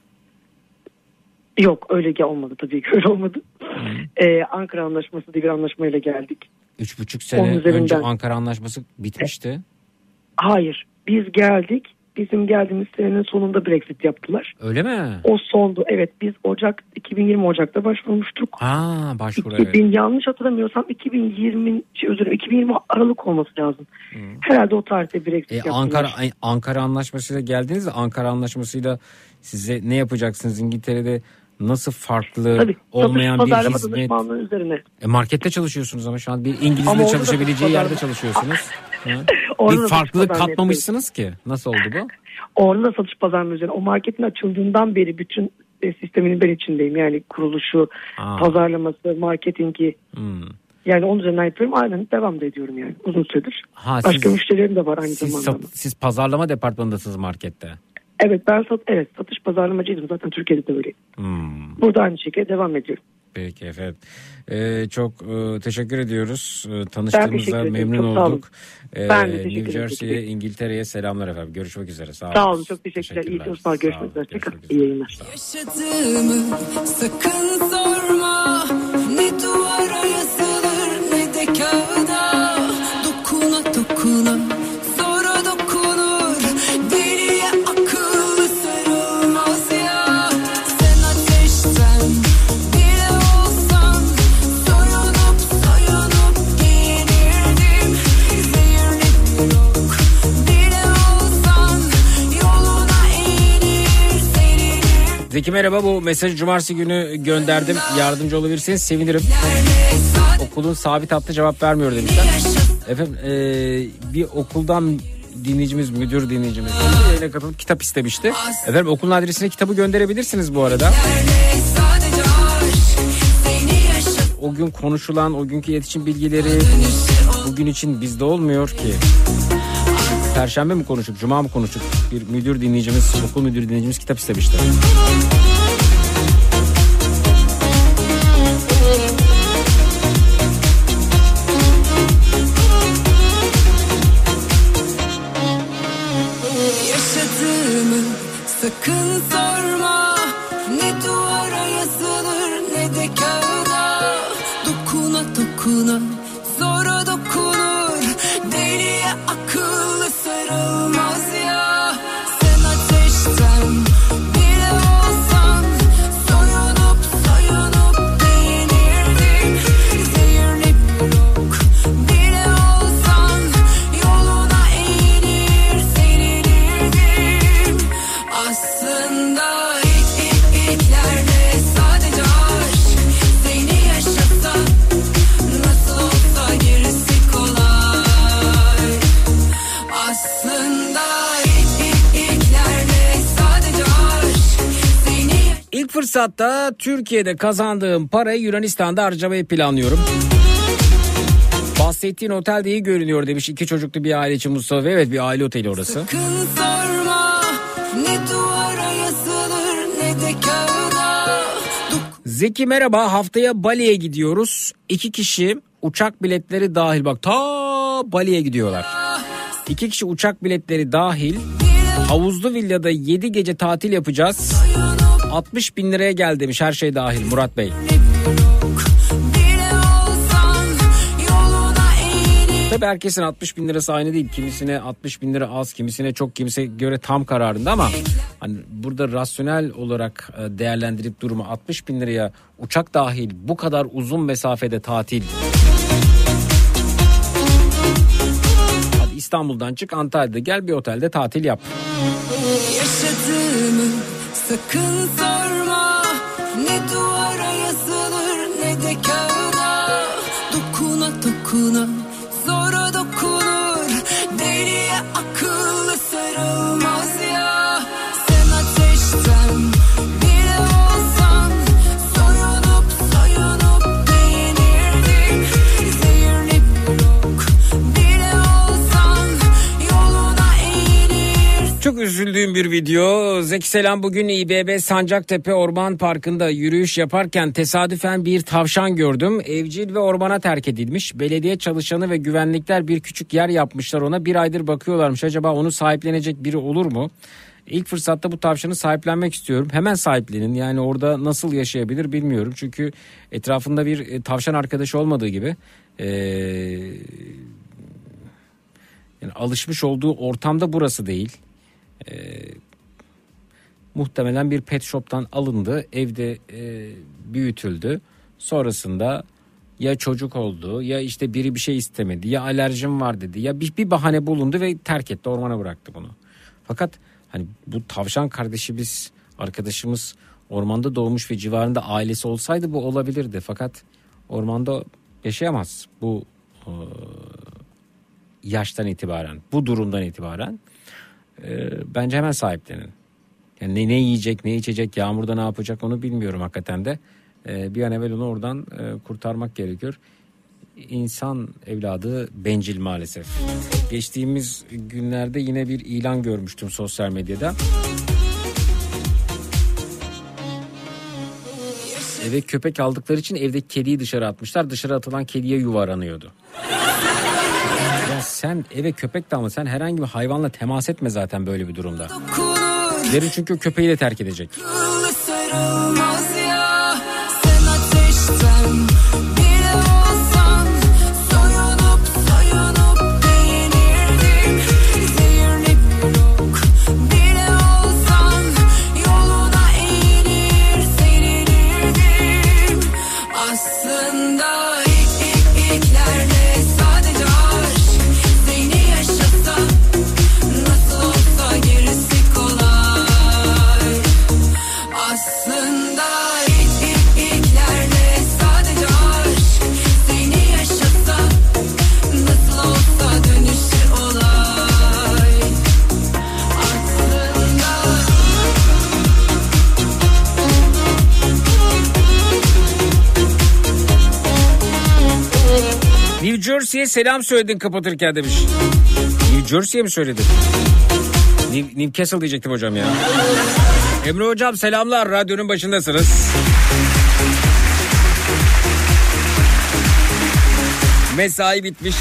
Yok öyle ki olmadı tabii ki öyle olmadı. Ee, Ankara Anlaşması diye bir anlaşmayla geldik. Üç buçuk Onun sene üzerinden. önce Ankara Anlaşması bitmişti. Hayır biz geldik. Bizim geldiğimiz senenin sonunda Brexit yaptılar. Öyle mi? O sondu. Evet biz Ocak iki bin yirmi Ocak'ta başvurmuştuk. Ha başvuru iki bin evet. yanlış hatırlamıyorsam iki bin yirmi şey özür dilerim iki bin yirmi Aralık olması lazım. Herhalde o tarihte Brexit E, yaptılar. Ankara ay, Ankara Anlaşması'yla geldiniz de Ankara Anlaşması'yla size ne yapacaksınız İngiltere'de? Nasıl farklı Tabii, olmayan satış bir pazarlama hizmet? danışmanlığı üzerine. E, markette çalışıyorsunuz ama şu an bir İngiliz'in Ama de orada da çalışabileceği yerde pazarlama- çalışıyorsunuz. Ha? Orada Bir da farklılık satış pazarlama katmamışsınız ki. Nasıl oldu bu? Orada da satış pazarlama üzerine. O marketin açıldığından beri bütün e, sisteminin ben içindeyim. Yani kuruluşu, Aa. pazarlaması, marketingi. Hmm. Yani onun üzerinden yapıyorum. Aynen devam da ediyorum yani uzun süredir. Ha, Başka siz- müşterilerim de var aynı Siz, zamanda. sat- siz pazarlama departmanındasınız markette. Evet ben sat evet satış pazarlamacıydım zaten Türkiye'de de öyle. Hmm. Burada aynı şekilde devam ediyorum. Peki efendim. Ee, çok e, teşekkür ediyoruz. E, tanıştığımıza teşekkür memnun ederim. Çok sağ olun. olduk. Ee, Ben de teşekkür New ederim. Jersey'ye, İngiltere'ye selamlar efendim. Görüşmek üzere. Sağ olun. Sağ olun çok teşekkürler. İyi çalışmalar. Görüşmek üzere. Hoşçakalın. İyi yayınlar. Yaşadığımı sakın sorma. Ne duvara yazılır ne de kağıda. Dokuna dokuna sonra dokunur. Deliye akıllı sarılmaz ya. Sen ateşten bile olsan soyunup soyunup giyinirdim. Zehirli bir ok bile olsan yoluna eğilir serilir. Zeki merhaba, bu mesajı cumartesi günü gönderdim. Yardımcı olabilirseniz sevinirim. Okulun sabit hattı cevap vermiyor demişler. Efendim e, bir okuldan dinleyicimiz, müdür dinleyicimiz yayına katılıp kitap istemişti. Efendim okulun adresine kitabı gönderebilirsiniz bu arada. O gün konuşulan, o günkü iletişim bilgileri bugün için bizde olmuyor ki. Perşembe mi konuştuk, cuma mı konuştuk? Bir müdür dinleyicimiz, okul müdür dinleyicimiz kitap istemişti. Yaşadığımı sakın sorma. Ne duvara yazılır ne de kağıda. Dokuna dokuna sonra dokunur. Deliye akıllı sarılmaz ya. Sen ateşten bile olsan soyunup soyunup giyinirdim. Zehirli bir ok bile olsan yoluna eğilir serilirdim. Aslında ilk ilk ilklerde sadece aşk seni yaşasa nasıl olsa gerisi kolay. Aslında ilk ilk ilklerde sadece aşk seni. İlk fırsatta Türkiye'de kazandığım parayı Yunanistan'da harcamayı planlıyorum. Bahsettiğin otel de iyi görünüyor demiş iki çocuklu bir aile için Mustafa. Evet, bir aile oteli orası. Sakın sorma. Ne duvara yazılır ne de kağıda. Zeki merhaba, haftaya Bali'ye gidiyoruz. İki kişi uçak biletleri dahil, bak ta Bali'ye gidiyorlar. İki kişi uçak biletleri dahil havuzlu villada yedi gece tatil yapacağız. altmış bin liraya gel demiş, her şey dahil Murat Bey. Tabii herkesin altmış bin lirası aynı değil. Kimisine altmış bin lira az, kimisine çok, kimisine göre tam kararında ama hani burada rasyonel olarak değerlendirip durumu altmış bin liraya uçak dahil bu kadar uzun mesafede tatil. Hadi İstanbul'dan çık, Antalya'da gel, bir otelde tatil yap. Yaşadığımı sakın sorma. Ne duvara yazılır ne de kağıda. Dokuna dokuna sonra dokunur. Deliye akıllı sarılmaz ya. Sen ateşten bile olsan soyunup soyunup giyinirdim. Zehirli bir ok bile olsan yoluna eğilir. Çok üzüldüğüm bir video. Zeki selam, bugün İBB Sancaktepe Orman Parkı'nda yürüyüş yaparken tesadüfen bir tavşan gördüm. Evcil ve ormana terk edilmiş. Belediye çalışanı ve güvenlikler bir küçük yer yapmışlar ona. Bir aydır bakıyorlarmış. Acaba onu sahiplenecek biri olur mu? İlk fırsatta bu tavşanı sahiplenmek istiyorum. Hemen sahiplenin. Yani orada nasıl yaşayabilir bilmiyorum. Çünkü etrafında bir tavşan arkadaşı olmadığı gibi Ee, yani alışmış olduğu ortamda burası değil. Ee, muhtemelen bir pet shop'tan alındı, evde e, büyütüldü. Sonrasında ya çocuk oldu, ya işte biri bir şey istemedi, ya alerjim var dedi, ya bir, bir bahane bulundu ve terk etti, ormana bıraktı bunu. Fakat hani bu tavşan kardeşimiz, arkadaşımız ormanda doğmuş ve civarında ailesi olsaydı bu olabilirdi. Fakat ormanda yaşayamaz bu e, yaştan itibaren, bu durumdan itibaren. E, bence hemen sahiplenin. Yani ne, ne yiyecek, ne içecek, yağmurda ne yapacak onu bilmiyorum hakikaten de. E, bir an evvel onu oradan e, kurtarmak gerekiyor. İnsan evladı bencil maalesef. Geçtiğimiz günlerde yine bir ilan görmüştüm sosyal medyada. Eve köpek aldıkları için evdeki kediyi dışarı atmışlar. Dışarı atılan kediye yuva aranıyordu. Ya sen eve köpek de alma, sen herhangi bir hayvanla temas etme zaten böyle bir durumda. Derin çünkü köpeği de terk edecek. New Jersey'ye selam söyledin kapatırken demiş. New Jersey'ye mi söyledin? New, Newcastle diyecektim hocam ya. Emre hocam selamlar, radyonun başındasınız. Mesai bitmiş.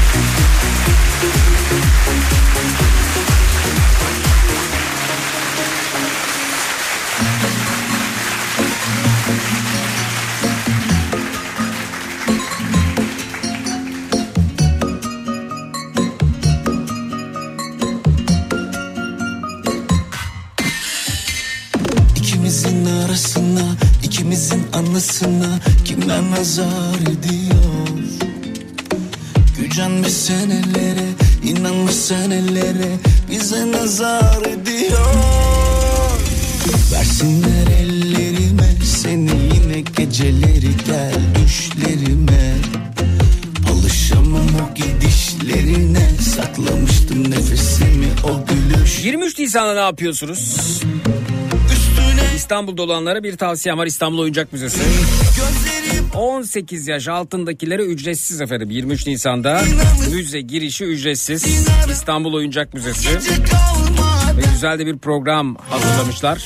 Arasına, ikimizin anısına kimler nazar ediyor? Gücenmiş senelere, inanmış senelere bize nazar ediyor. Versinler ellerime seni yine geceleri, gel düşlerime. Alışamam o gidişlerine, saklamıştım nefesimi o gülüş. yirmi üç Nisan'da ne yapıyorsunuz? İstanbul'da olanlara bir tavsiyem var. İstanbul Oyuncak Müzesi. on sekiz yaş altındakilere ücretsiz efendim. yirmi üç Nisan'da müze girişi ücretsiz. İstanbul Oyuncak Müzesi. Ve güzel de bir program hazırlamışlar.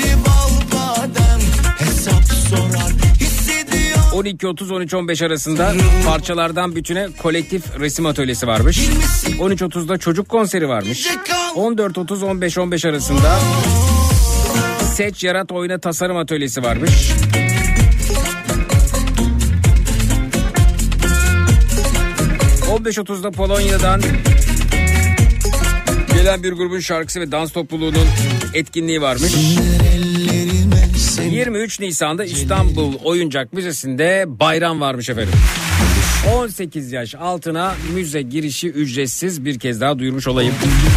on iki otuz on üç on beş arasında parçalardan bütüne kolektif resim atölyesi varmış. on üç otuzda çocuk konseri varmış. on dört otuz on beş on beş arasında Seç, Yarat, Oyna, Tasarım Atölyesi varmış. on beş otuzda Polonya'dan gelen bir grubun şarkısı ve dans topluluğunun etkinliği varmış. yirmi üç Nisan'da İstanbul Oyuncak Müzesi'nde bayram varmış efendim. on sekiz yaş altına müze girişi ücretsiz, bir kez daha duyurmuş olayım.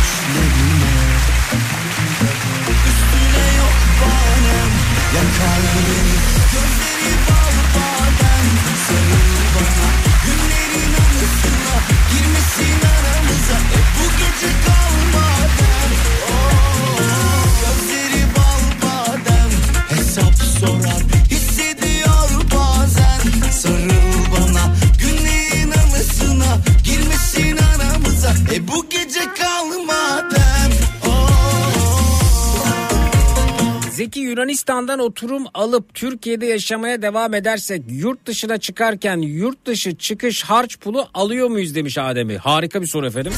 Zeki, Yunanistan'dan oturum alıp Türkiye'de yaşamaya devam edersek yurt dışına çıkarken yurt dışı çıkış harç pulu alıyor muyuz demiş Adem'i. Harika bir soru efendim.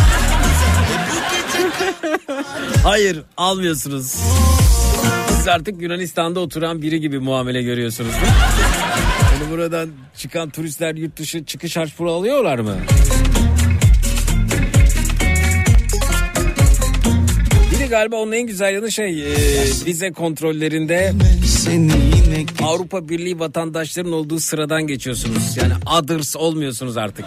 Hayır, almıyorsunuz. Siz artık Yunanistan'da oturan biri gibi muamele görüyorsunuz. Yani buradan çıkan turistler yurt dışı çıkış harç pulu alıyorlar mı? Galiba onun en güzel yanı şey e, vize kontrollerinde Avrupa Birliği vatandaşlarının olduğu sıradan geçiyorsunuz. Yani others olmuyorsunuz artık.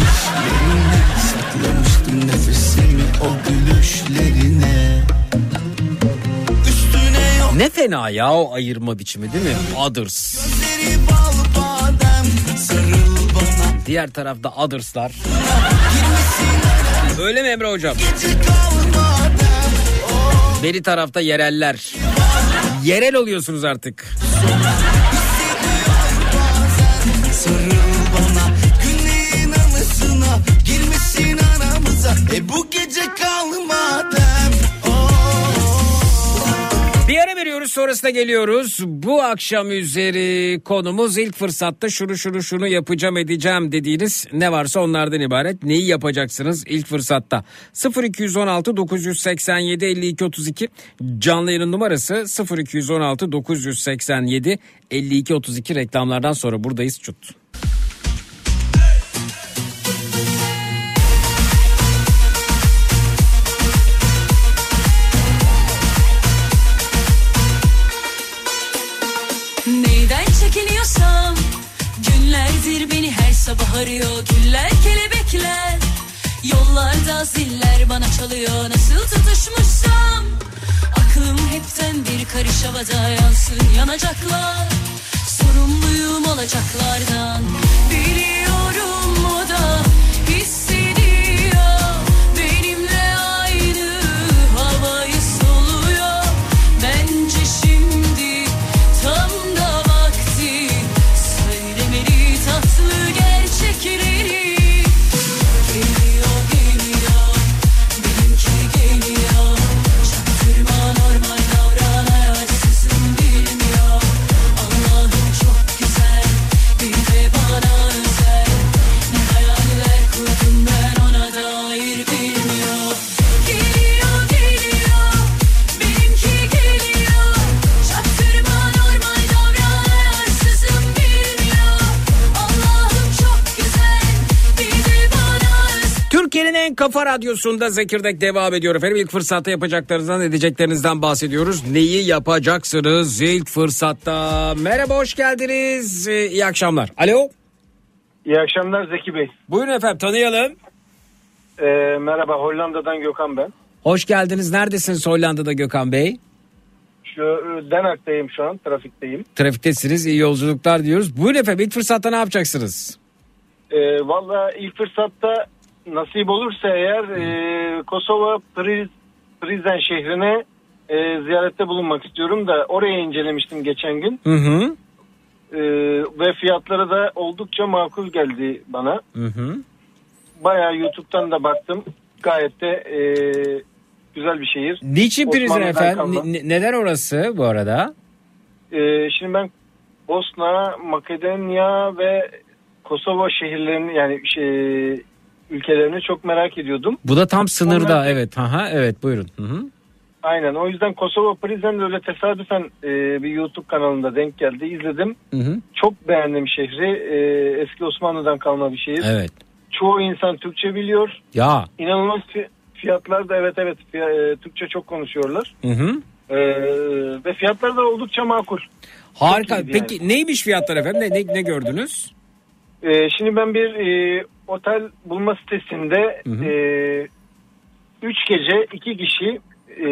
Ne fena ya o ayırma biçimi değil mi? Others. Diğer tarafta others'lar. Öyle mi Emre hocam? Beri tarafta yereller. Yerel oluyorsunuz artık. Bir ara veriyoruz. sonrasına geliyoruz. Bu akşam üzeri konumuz ilk fırsatta şunu şunu şunu yapacağım edeceğim dediğiniz ne varsa onlardan ibaret. Neyi yapacaksınız ilk fırsatta? sıfır iki on altı dokuz seksen yedi elli iki otuz iki canlı yayın numarası sıfır iki on altı dokuz seksen yedi elli iki otuz iki reklamlardan sonra buradayız çut. Neyden çekiniyorsam günlerdir beni her sabah arıyor. Güller kelebekler yollarda ziller bana çalıyor. Nasıl tutuşmuşsam aklım hepten bir karış havada yansın yanacaklar. Sorumluyum olacaklardan biliyorum o da hissediyor. Benimle aynı havayı soluyor. Bence şimdi tam da vakti söylemeli tatlı gerçekleri. Geliyor geliyor benimki geliyor. Çaktırma normal davran hayatsızım bilmiyor. Allah'ım çok güzel bir de bana özel. Ne hayaller kurdum ben ona dair bilmiyor. Geliyor geliyor benimki geliyor. Çaktırma normal davran hayatsızım bilmiyor. Allah'ım çok güzel bir de bana özel. Türkiye'nin en kafa radyosunda Zekirdek devam ediyor efendim. İlk fırsatta yapacaklarınızdan edeceklerinizden bahsediyoruz. Neyi yapacaksınız ilk fırsatta? Merhaba, hoş geldiniz. Ee, iyi akşamlar. Alo. İyi akşamlar Zeki Bey. Buyurun efendim, tanıyalım. Ee, merhaba, Hollanda'dan Gökhan ben. Hoş geldiniz. Neredesiniz Hollanda'da Gökhan Bey? Şu e, Den Haag'dayım şu an, trafikteyim. Trafiktesiniz, iyi yolculuklar diyoruz. Buyurun efendim, ilk fırsatta ne yapacaksınız? Ee, Valla ilk fırsatta nasip olursa eğer e, Kosova Priz, Prizren şehrine e, ziyarette bulunmak istiyorum da oraya incelemiştim geçen gün. Hı hı. E, ve fiyatları da oldukça makul geldi bana. Hı hı. Bayağı YouTube'dan da baktım. Gayet de e, güzel bir şehir. Niçin Prizren Osmanlı'dan efendim? kalma. Ne- neden orası bu arada? E, şimdi ben Bosna, Makedonya ve Kosova şehirlerini yani şey, ülkelerini çok merak ediyordum. Bu da tam sınırda. Onlar- Evet. Aha, evet buyurun. Hı hı. Aynen, o yüzden Kosova Prizren öyle tesadüfen e, bir YouTube kanalında denk geldi, izledim. Hı hı. Çok beğendim şehri. E, eski Osmanlı'dan kalma bir şehir. Evet. Çoğu insan Türkçe biliyor. Ya. İnanılmaz fi- fiyatlar da evet evet fiy- e, Türkçe çok konuşuyorlar. Hı hı. E, ve fiyatlar da oldukça makul. Harika. Çok iyiydi Peki yani. neymiş fiyatlar efendim? Ne, ne, ne gördünüz? E, şimdi ben bir e, otel bulma sitesinde Hı hı. e, üç gece iki kişi e,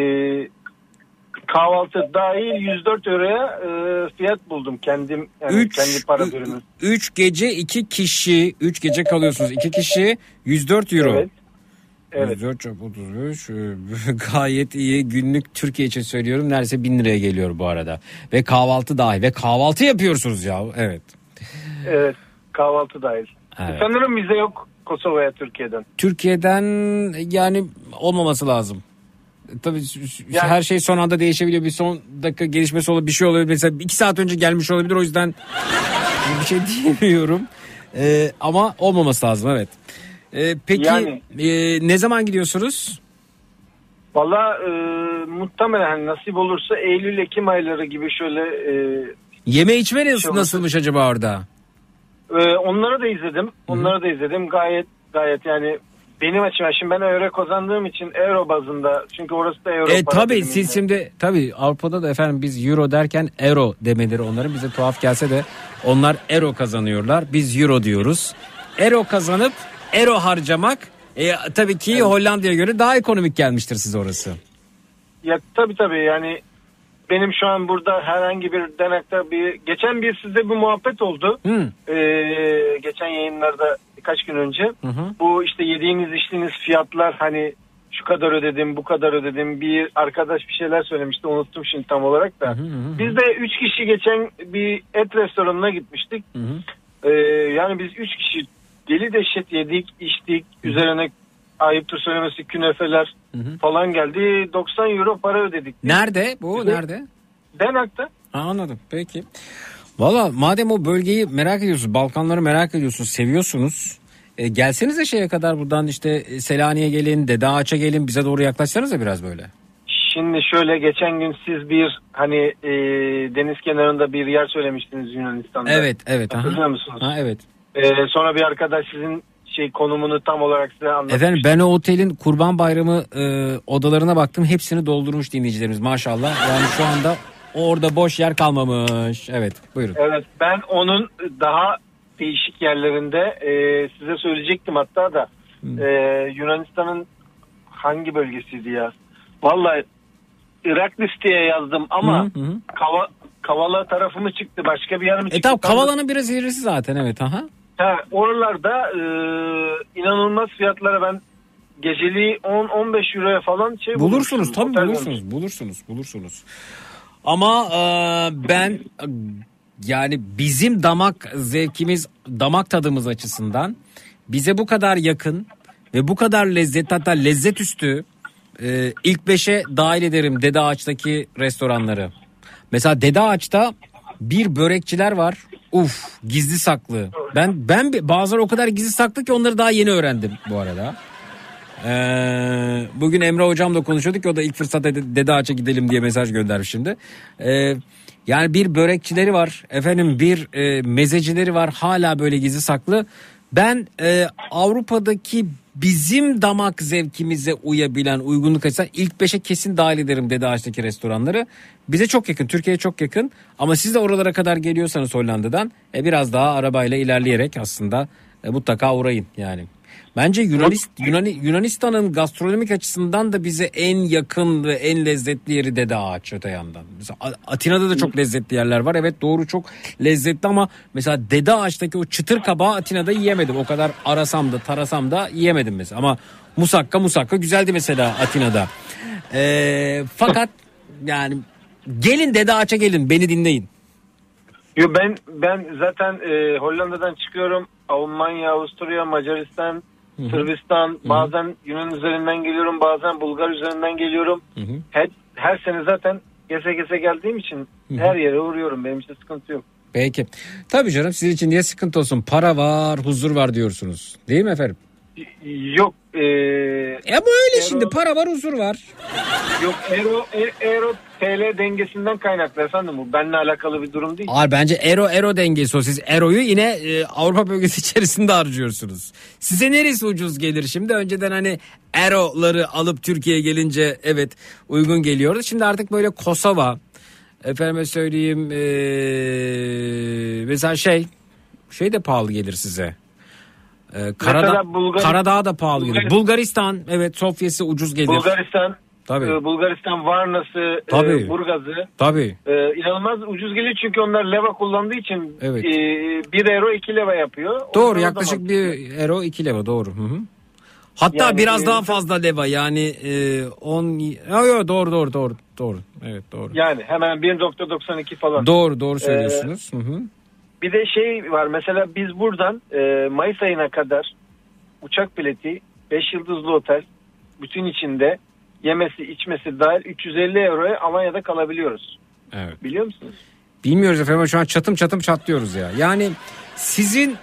kahvaltı dahil yüz dört euroya e, fiyat buldum kendim, yani Üç, kendi para birimi. üç gece iki kişi, üç gece kalıyorsunuz. iki kişi yüz dört euro. Evet. Evet. yüz dört çarpı otuz beş e, gayet iyi. Günlük Türkiye için söylüyorum, neredeyse bin liraya geliyor bu arada. Ve kahvaltı dahil. Ve kahvaltı yapıyorsunuz ya. Evet. Evet, kahvaltı dahil. Evet. Sanırım vize yok Kosova'ya Türkiye'den. Türkiye'den yani olmaması lazım. Tabii Yani- her şey son anda değişebiliyor. Bir son dakika gelişmesi olabilir, bir şey olabilir. Mesela iki saat önce gelmiş olabilir. O yüzden bir şey diyemiyorum. Ee, ama olmaması lazım, evet. Ee, peki Yani- e, ne zaman gidiyorsunuz? Valla e, muhtemelen hani nasip olursa Eylül-Ekim ayları gibi şöyle e, Yeme içme nasıl, Şey nasılmış acaba orada? e, onları da izledim. Onları da izledim. Gayet gayet yani benim açımdan, şimdi ben euro kazandığım için euro bazında, çünkü orası da euro. E para tabii biriminde. siz şimdi tabii Avrupa'da da efendim biz euro derken euro demeleri onların bize tuhaf gelse de onlar euro kazanıyorlar. Biz euro diyoruz. Euro kazanıp euro harcamak e, tabii ki Hollanda'ya göre daha ekonomik gelmiştir size orası. Ya tabii tabii yani benim şu an burada herhangi bir denekte bir geçen bir sizde bir muhabbet oldu. Hı. Ee, geçen yayınlarda birkaç gün önce. Hı hı. Bu işte yediğiniz içtiğiniz fiyatlar hani şu kadar ödedim, bu kadar ödedim. Bir arkadaş bir şeyler söylemişti, unuttum şimdi tam olarak da. Hı hı hı. Biz de üç kişi geçen bir et restoranına gitmiştik. Hı hı. Ee, yani biz üç kişi deli dehşet yedik, içtik. Üzerine ayıptır söylemesi künefeler Hı hı. falan geldi. doksan euro para ödedik. Nerede bu? Bir de- Nerede? Denak'ta. Ha, anladım. Peki. Valla madem o bölgeyi merak ediyorsunuz, Balkanları merak ediyorsunuz, seviyorsunuz. E, gelsenize şeye kadar buradan işte Selanik'e gelin, Dede Ağaç'a gelin, bize doğru yaklaşsanıza biraz böyle. Şimdi şöyle, geçen gün siz bir hani e, deniz kenarında bir yer söylemiştiniz Yunanistan'da. Evet, evet. Hatırlıyor musunuz? Ha, evet. E, sonra bir arkadaş sizin şey konumunu tam olarak size anlatmış. Efendim ben o otelin Kurban Bayramı e, odalarına baktım, hepsini doldurmuş dinleyicilerimiz maşallah. Yani şu anda orada boş yer kalmamış. Evet, buyurun. Evet, ben onun daha değişik yerlerinde e, size söyleyecektim hatta da e, Yunanistan'ın hangi bölgesiydi ya? Vallahi Iraklis diye yazdım ama hı hı. Kava, Kavala tarafı mı çıktı, başka bir yer mi çıktı? E tamam, Kavala'nın biraz ilerisi zaten, evet. Aha. Ha, oralarda e, inanılmaz fiyatlara ben geceliği on on beş euroya falan şey bulursunuz tabii bulursunuz, bulursunuz bulursunuz ama e, ben yani bizim damak zevkimiz, damak tadımız açısından bize bu kadar yakın ve bu kadar lezzet, hatta lezzet üstü e, ilk beşe dahil ederim Dede Ağaç'taki restoranları. Mesela Dede Ağaç'ta bir börekçiler var. Uf, gizli saklı. Ben ben bazıları o kadar gizli saklı ki onları daha yeni öğrendim bu arada. Ee, bugün Emre hocamla konuşuyorduk. O da ilk fırsatta Dede Ağaç'a gidelim diye mesaj göndermiş şimdi. Ee, yani bir börekçileri var. Efendim bir e, mezecileri var. Hala böyle gizli saklı. Ben e, Avrupa'daki bizim damak zevkimize uyabilen, uygunluk açısından ilk beşe kesin dahil ederim Dede Ağaç'taki restoranları. Bize çok yakın, Türkiye'ye çok yakın. Ama siz de oralara kadar geliyorsanız Hollanda'dan e, biraz daha arabayla ilerleyerek aslında e, mutlaka uğrayın yani. Bence Yunanist, Yunan, Yunanistan'ın gastronomik açısından da bize en yakın ve en lezzetli yeri Dede Ağaç öte yandan. Mesela Atina'da da çok lezzetli yerler var. Evet doğru, çok lezzetli ama mesela Dede Ağaç'taki o çıtır kabağı Atina'da yiyemedim. O kadar arasam da tarasam da yiyemedim mesela. Ama musakka musakka güzeldi mesela Atina'da. Ee, fakat yani gelin Dede Ağaç'a gelin, beni dinleyin. Yo, ben ben zaten e, Hollanda'dan çıkıyorum. Almanya, Avusturya, Macaristan, Hı-hı. Sırbistan, Hı-hı. bazen Yunan üzerinden geliyorum, bazen Bulgar üzerinden geliyorum. Hı-hı. Her, her sene zaten geze geze geldiğim için Hı-hı. her yere uğruyorum. Benim için sıkıntı yok. Peki. Tabii canım, sizin için niye sıkıntı olsun? Para var, huzur var diyorsunuz. Değil mi efendim? Yok. E, e ama öyle Euro, şimdi para var, huzur var. Yok, Euro, Euro T L dengesinden kaynaklı efendim, bu benimle alakalı bir durum değil. Hayır, bence Euro Euro dengesi o. Siz Euro'yu yine e, Avrupa bölgesi içerisinde harcıyorsunuz. Size neresi ucuz gelir şimdi? Önceden hani Euro'ları alıp Türkiye'ye gelince evet uygun geliyordu. Şimdi artık böyle Kosova, efendime söyleyeyim e, mesela şey şey de pahalı gelir size. Ee, Karadağ, Bulgar, Karadağ da pahalı gelir. Bulgaristan, evet, Sofya'sı ucuz gelir. Bulgaristan, tabii. E, Bulgaristan Varna'sı, tabii. E, Burgaz'ı. Tabii. E, inanılmaz ucuz gelir çünkü onlar leva kullandığı için evet. e, bir euro iki leva yapıyor. Doğru, ondan yaklaşık bir euro iki leva, doğru. Hı hı. Hatta yani, biraz e, daha fazla leva yani on yok doğru doğru doğru doğru evet doğru. Yani hemen bir nokta doksan iki falan. Doğru doğru söylüyorsunuz. E, hı hı. Bir de şey var mesela, biz buradan e, Mayıs ayına kadar uçak bileti, beş yıldızlı otel, bütün içinde yemesi içmesi dahil üç yüz elli euroya Almanya'da kalabiliyoruz. Evet. Biliyor musunuz? Bilmiyoruz efendim, şu an çatım çatım çatlıyoruz ya. Yani sizin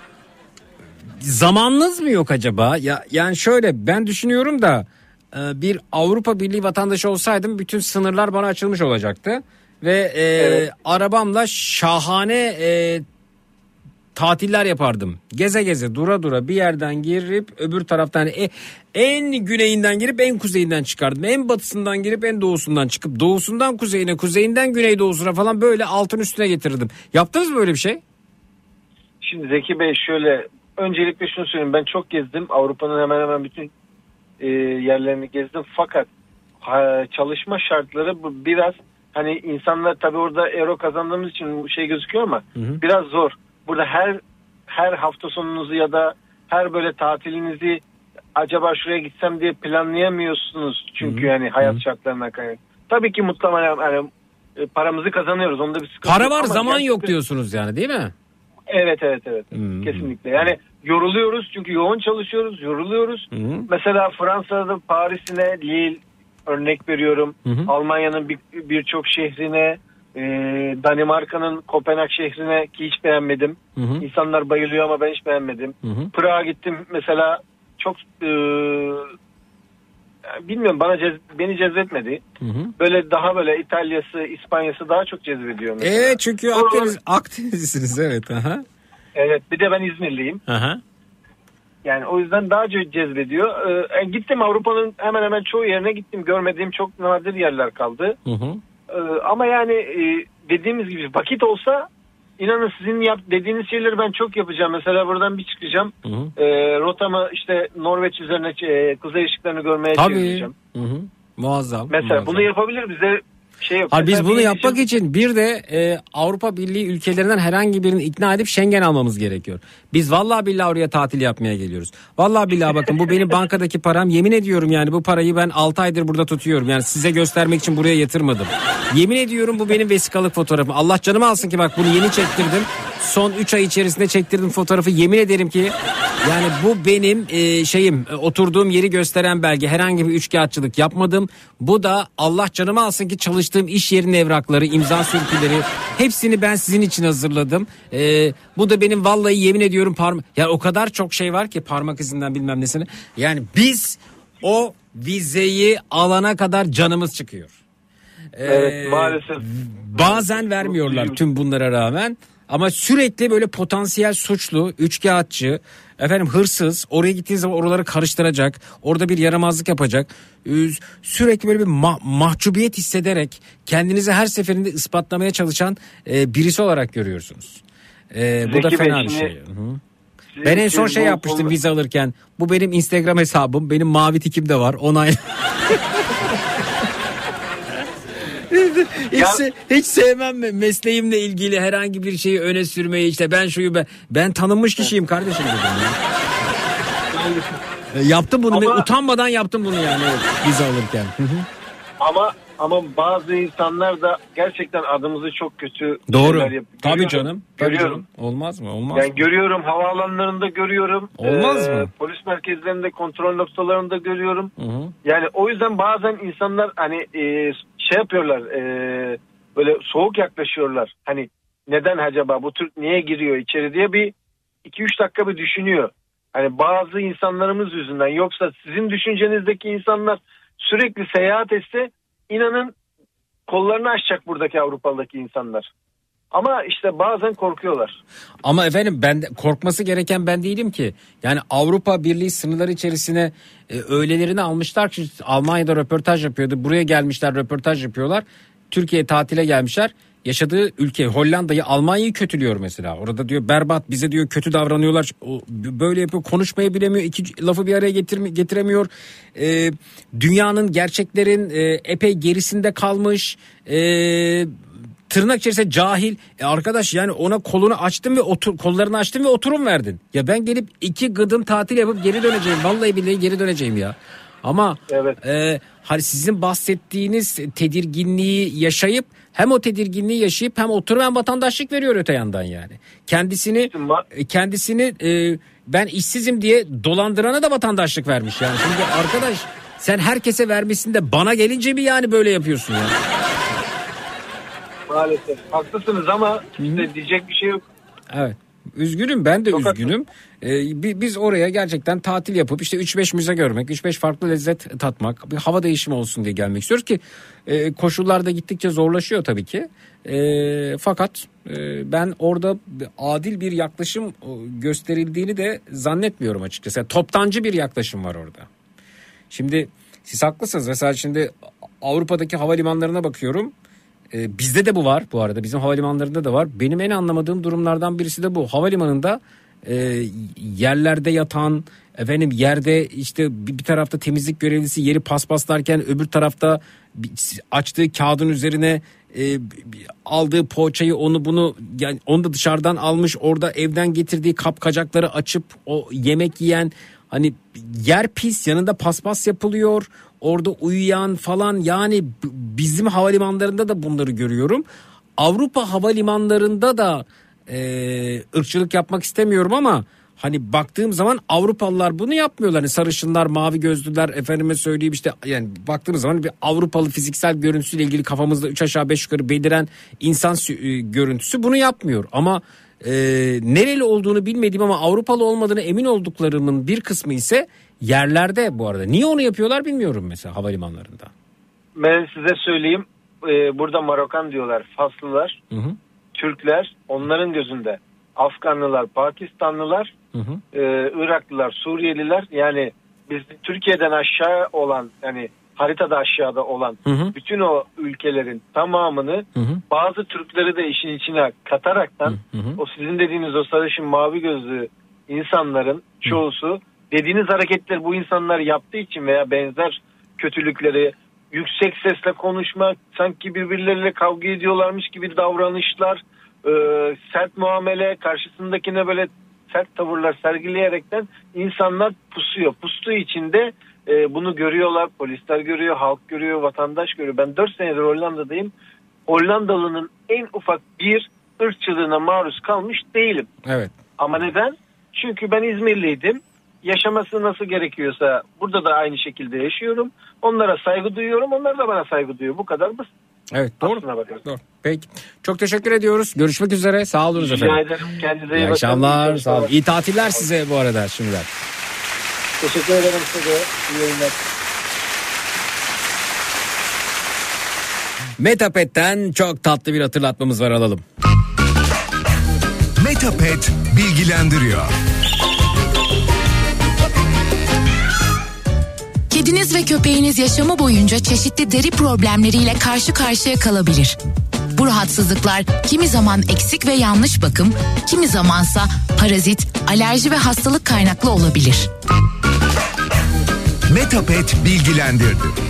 zamanınız mı yok acaba? Ya yani şöyle ben düşünüyorum da bir Avrupa Birliği vatandaşı olsaydım bütün sınırlar bana açılmış olacaktı. Ve e, evet. arabamla şahane e, tatiller yapardım. Geze geze dura dura bir yerden girip öbür taraftan e, en güneyinden girip en kuzeyinden çıkardım. En batısından girip en doğusundan çıkıp doğusundan kuzeyine, kuzeyinden güneydoğusuna falan böyle altın üstüne getirirdim. Yaptınız mı böyle bir şey? Şimdi Zeki Bey şöyle, öncelikle şunu söyleyeyim, ben çok gezdim. Avrupa'nın hemen hemen bütün e, yerlerini gezdim. Fakat ha, çalışma şartları bu biraz, hani insanlar tabii orada euro kazandığımız için şey gözüküyor ama hı hı. biraz zor. Burada her her hafta sonunuzu ya da her böyle tatilinizi acaba şuraya gitsem diye planlayamıyorsunuz. Çünkü hı hı. yani hayat hı hı. şartlarına kaynaklı. Tabii ki mutlaka yani paramızı kazanıyoruz. Onda bir sıkıntı Para yok var, ama zaman gerçekten... yok diyorsunuz yani, değil mi? Evet evet evet. Hı hı. Kesinlikle. Yani yoruluyoruz çünkü yoğun çalışıyoruz, yoruluyoruz. Hı hı. Mesela Fransa'da Paris'ine, Lille örnek veriyorum. Hı hı. Almanya'nın birçok bir şehrine, Ee, Danimarka'nın Kopenhag şehrine ki hiç beğenmedim. Hı hı. İnsanlar bayılıyor ama ben hiç beğenmedim. Hı hı. Prag'a gittim mesela, çok e, bilmiyorum, bana cez, beni cezbetmedi. Hı hı. Böyle daha böyle İtalya'sı, İspanya'sı daha çok cezbediyor mesela. Evet, çünkü Akdeniz, Akdenizlisiniz, evet. Aha. Evet, bir de ben İzmirliyim. Aha. Yani o yüzden daha çok cezbediyor. Ee, gittim Avrupa'nın hemen hemen çoğu yerine gittim. Görmediğim çok nadir yerler kaldı. Hı hı. Ee, ama yani e, dediğimiz gibi vakit olsa, inanın sizin yap, dediğiniz şeyleri ben çok yapacağım. Mesela buradan bir çıkacağım. Hı hı. E, rotamı işte Norveç üzerine e, kuzey ışıklarını görmeye Tabii. çevireceğim. Hı hı. Muazzam. Mesela muazzam. bunu yapabilir, bize şey yok. Abi biz Mesela bunu bir yapmak için- için bir de e, Avrupa Birliği ülkelerinden herhangi birini ikna edip Schengen almamız gerekiyor. Biz vallahi billahi oraya tatil yapmaya geliyoruz. Vallahi billahi bakın, bu benim bankadaki param, yemin ediyorum yani bu parayı ben altı aydır burada tutuyorum. Yani size göstermek için buraya yatırmadım. Yemin ediyorum bu benim vesikalık fotoğrafım. Allah canımı alsın ki bak, bunu yeni çektirdim. Son üç ay içerisinde çektirdim fotoğrafı, yemin ederim ki yani bu benim e, şeyim, e, oturduğum yeri gösteren belge. Herhangi bir üçkağıtçılık yapmadım. Bu da Allah canımı alsın ki çalıştığım iş yerinin evrakları, imza sürküleri, hepsini ben sizin için hazırladım. E, bu da benim vallahi yemin ediyorum parmak, ya o kadar çok şey var ki, parmak izinden bilmem nesini. Yani biz o vizeyi alana kadar canımız çıkıyor. E, Evet, maalesef. Bazen vermiyorlar tüm bunlara rağmen. Ama sürekli böyle potansiyel suçlu, üçkağıtçı, efendim hırsız, oraya gittiğiniz zaman oraları karıştıracak, orada bir yaramazlık yapacak, sürekli böyle bir ma- mahcubiyet hissederek kendinizi her seferinde ispatlamaya çalışan e, birisi olarak görüyorsunuz. E, bu da Zeki Bey, fena bir şimdi- şey. Hı-hı. Ben en son şey bu- yapmıştım bu- vize alırken. Bu benim Instagram hesabım, benim mavi tikim de var, onay. Hiç, se- hiç sevmem mi mesleğimle ilgili herhangi bir şeyi öne sürmeyi, işte ben şuyu ben ben tanınmış kişiyim kardeşim dedim ya. E, yaptım bunu, Ama- utanmadan yaptım bunu yani, evet, vize alırken. Hı hı. Ama ama bazı insanlar da gerçekten adımızı çok kötü Doğru. şeyler yapıyor. Tabii Görüyorum. canım. Tabii Görüyorum. canım. Olmaz mı? Olmaz Yani mı? görüyorum, havaalanlarında görüyorum. Olmaz mı? Polis merkezlerinde, kontrol noktalarında görüyorum. Hı hı. Yani o yüzden bazen insanlar hani e, şey yapıyorlar, e, böyle soğuk yaklaşıyorlar. Hani neden acaba bu Türk niye giriyor içeri diye bir iki üç dakika bir düşünüyor. Hani bazı insanlarımız yüzünden, yoksa sizin düşüncenizdeki insanlar sürekli seyahat etse, inanın kollarını açacak buradaki Avrupalı'daki insanlar. Ama işte bazen korkuyorlar. Ama efendim, ben de, korkması gereken ben değilim ki. Yani Avrupa Birliği sınırları içerisine e, öğlelerini almışlar ki, Almanya'da röportaj yapıyordu. Buraya gelmişler, röportaj yapıyorlar. Türkiye'ye tatile gelmişler. Yaşadığı ülke Hollanda'yı, Almanya'yı kötülüyor mesela. Orada diyor berbat, bize diyor kötü davranıyorlar. O, böyle yapıyor, konuşmayı bilemiyor, iki lafı bir araya getirme, getiremiyor. Ee, dünyanın, gerçeklerin e, epey gerisinde kalmış. Eee Tırnak içerisinde cahil. E arkadaş, yani ona kolunu açtın ve otur, kollarını açtın ve oturum verdin. Ya ben gelip iki gıdım tatil yapıp geri döneceğim. Vallahi billahi geri döneceğim ya. Ama evet. e, hani sizin bahsettiğiniz tedirginliği yaşayıp, hem o tedirginliği yaşayıp hem oturum hem vatandaşlık veriyor öte yandan yani. Kendisini kendisini e, ben işsizim diye dolandırana da vatandaşlık vermiş yani. Şimdi arkadaş, sen herkese vermişsin de bana gelince mi yani böyle yapıyorsun ya? Maalesef. Haklısınız ama işte diyecek bir şey yok. Evet. Üzgünüm, ben de Çok üzgünüm. Ee, bi- biz oraya gerçekten tatil yapıp işte üç beş müze görmek, üç beş farklı lezzet tatmak, bir hava değişimi olsun diye gelmek istiyoruz ki e, koşullar da gittikçe zorlaşıyor tabii ki. E, fakat e, ben orada adil bir yaklaşım gösterildiğini de zannetmiyorum açıkçası. Yani toptancı bir yaklaşım var orada. Şimdi siz haklısınız. Mesela şimdi Avrupa'daki havalimanlarına bakıyorum. Ee, bizde de bu var bu arada, bizim havalimanlarında da var. Benim en anlamadığım durumlardan birisi de bu. Havalimanında e, yerlerde yatan, efendim yerde işte bir, bir tarafta temizlik görevlisi yeri paspaslarken, öbür tarafta açtığı kağıdın üzerine e, aldığı poğaçayı, onu bunu yani onu da dışarıdan almış, orada evden getirdiği kapkacakları açıp o yemek yiyen, hani yer pis, yanında paspas yapılıyor, orada uyuyan falan. Yani bizim havalimanlarında da bunları görüyorum. Avrupa havalimanlarında da e, ırkçılık yapmak istemiyorum ama hani baktığım zaman Avrupalılar bunu yapmıyorlar. Hani sarışınlar, mavi gözlüler, efendime söyleyeyim işte, yani baktığımız zaman bir Avrupalı fiziksel görüntüsüyle ilgili kafamızda üç aşağı beş yukarı beliren insan görüntüsü bunu yapmıyor. Ama e, nereli olduğunu bilmediğim ama Avrupalı olmadığını emin olduklarımın bir kısmı ise yerlerde bu arada. Niye onu yapıyorlar bilmiyorum mesela havalimanlarında. Ben size söyleyeyim, e, burada Marokan diyorlar, Faslılar, hı hı. Türkler, onların gözünde Afganlılar, Pakistanlılar, hı hı. E, Iraklılar, Suriyeliler, yani biz Türkiye'den aşağı olan, yani haritada aşağıda olan hı hı. bütün o ülkelerin tamamını, hı hı. bazı Türkleri de işin içine kataraktan hı hı. o sizin dediğiniz o sarışın mavi gözlü insanların çoğusu hı. dediğiniz hareketler bu insanlar yaptığı için veya benzer kötülükleri, yüksek sesle konuşmak, sanki birbirleriyle kavga ediyorlarmış gibi davranışlar, e, sert muamele, karşısındakine böyle sert tavırlar sergileyerekten insanlar pusuyor. Pustuğu için de e, bunu görüyorlar, polisler görüyor, halk görüyor, vatandaş görüyor. Ben dört senedir Hollanda'dayım. Hollandalı'nın en ufak bir ırkçılığına maruz kalmış değilim. Evet. Ama neden? Çünkü ben İzmirliydim. Yaşaması nasıl gerekiyorsa burada da aynı şekilde yaşıyorum. Onlara saygı duyuyorum. Onlar da bana saygı duyuyor. Bu kadar basit. Evet, doğru. doğru. Peki. Çok teşekkür ediyoruz. Görüşmek üzere. Sağ olunuz efendim. Rica ederim. Kendinize iyi bakın. İyi akşamlar. Sağ olun. İyi tatiller size bu arada şimdiden. Teşekkür ederim size. İyi yayınlar. Metapet'ten çok tatlı bir hatırlatmamız var, alalım. Metapet bilgilendiriyor. Kediniz ve köpeğiniz yaşamı boyunca çeşitli deri problemleriyle karşı karşıya kalabilir. Bu rahatsızlıklar kimi zaman eksik ve yanlış bakım, kimi zamansa parazit, alerji ve hastalık kaynaklı olabilir. Metapet bilgilendirdi.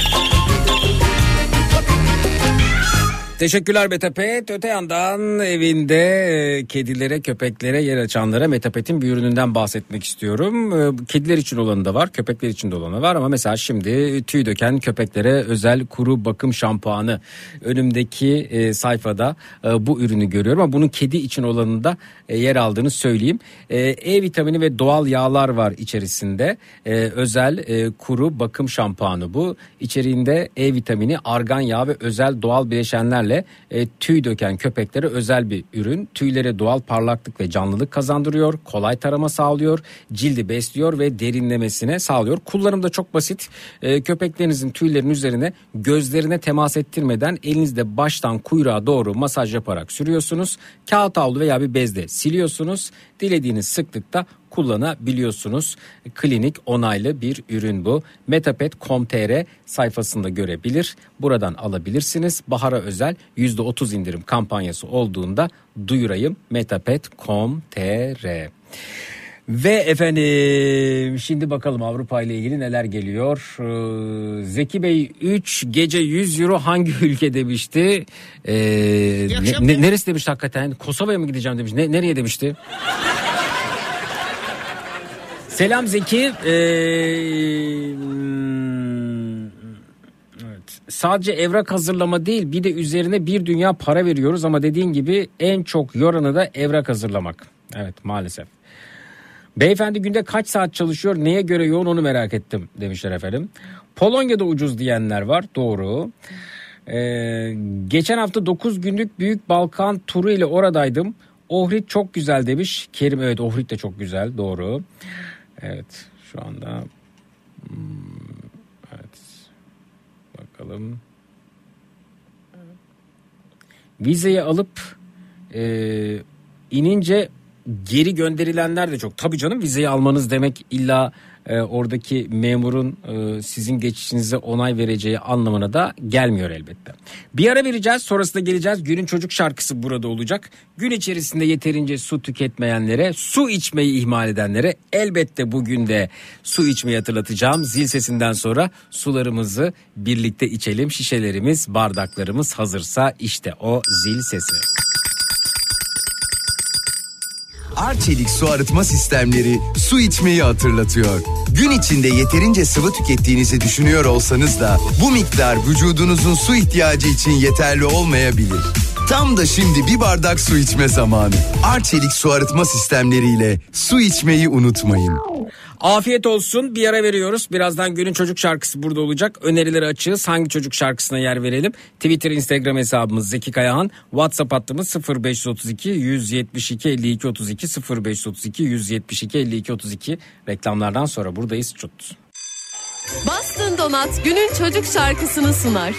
Teşekkürler Metapet. Öte yandan evinde kedilere, köpeklere yer açanlara Metapet'in bir ürününden bahsetmek istiyorum. Kediler için olanı da var, köpekler için de olanı var ama mesela şimdi tüy döken köpeklere özel kuru bakım şampuanı. Önümdeki sayfada bu ürünü görüyorum ama bunun kedi için olanında yer aldığını söyleyeyim. E vitamini ve doğal yağlar var içerisinde. Özel kuru bakım şampuanı bu. İçeriğinde E vitamini, argan yağı ve özel doğal bileşenlerle E, tüy döken köpeklere özel bir ürün. Tüylere doğal parlaklık ve canlılık kazandırıyor, kolay tarama sağlıyor, cildi besliyor ve derinlemesine sağlıyor. Kullanım da çok basit. E, köpeklerinizin tüylerinin üzerine gözlerine temas ettirmeden elinizde baştan kuyruğa doğru masaj yaparak sürüyorsunuz. Kağıt havlu veya bir bezle siliyorsunuz. Dilediğiniz sıklıkta kullanabiliyorsunuz. Klinik onaylı bir ürün bu. metapet nokta com nokta tr sayfasında görebilir. Buradan alabilirsiniz. Bahara özel yüzde otuz indirim kampanyası olduğunda duyurayım. metapet nokta com nokta tr. Ve efendim şimdi bakalım Avrupa ile ilgili neler geliyor. Ee, Zeki Bey üç gece yüz euro hangi ülke demişti? Ee, ne, ne, neresi demişti hakikaten? Kosova'ya mı gideceğim demiş. Ne, nereye demişti? Selam Zeki. Ee, evet. Sadece evrak hazırlama değil, bir de üzerine bir dünya para veriyoruz ama dediğin gibi en çok yoranı da evrak hazırlamak. Evet, maalesef. Beyefendi günde kaç saat çalışıyor, neye göre yoğun onu merak ettim demişler efendim. Polonya'da ucuz diyenler var, doğru. Ee, geçen hafta dokuz günlük Büyük Balkan turu ile oradaydım. Ohrid çok güzel demiş Kerim. Evet, Ohrid de çok güzel, doğru. Evet, şu anda hmm, evet, bakalım. Vizeyi alıp e, inince geri gönderilenler de çok. Tabii canım, vizeyi almanız demek illa e, oradaki memurun e, sizin geçişinize onay vereceği anlamına da gelmiyor elbette. Bir ara vereceğiz, sonrasında geleceğiz. Günün çocuk şarkısı burada olacak. Gün içerisinde yeterince su tüketmeyenlere, su içmeyi ihmal edenlere elbette bugün de su içmeyi hatırlatacağım. Zil sesinden sonra sularımızı birlikte içelim. Şişelerimiz, bardaklarımız hazırsa işte o zil sesi. Arçelik su arıtma sistemleri su içmeyi hatırlatıyor. Gün içinde yeterince sıvı tükettiğinizi düşünüyor olsanız da bu miktar vücudunuzun su ihtiyacı için yeterli olmayabilir. Tam da şimdi bir bardak su içme zamanı. Arçelik su arıtma sistemleriyle su içmeyi unutmayın. Afiyet olsun, bir ara veriyoruz. Birazdan günün çocuk şarkısı burada olacak. Önerileri açığız. Hangi çocuk şarkısına yer verelim? Twitter, Instagram hesabımız Zeki Kayahan. WhatsApp hattımız sıfır beş otuz iki yüz yetmiş iki elli iki otuz iki sıfır beş otuz iki yüz yetmiş iki elli iki otuz iki. Reklamlardan sonra buradayız. Çut. Boston Donat günün çocuk şarkısını sunar.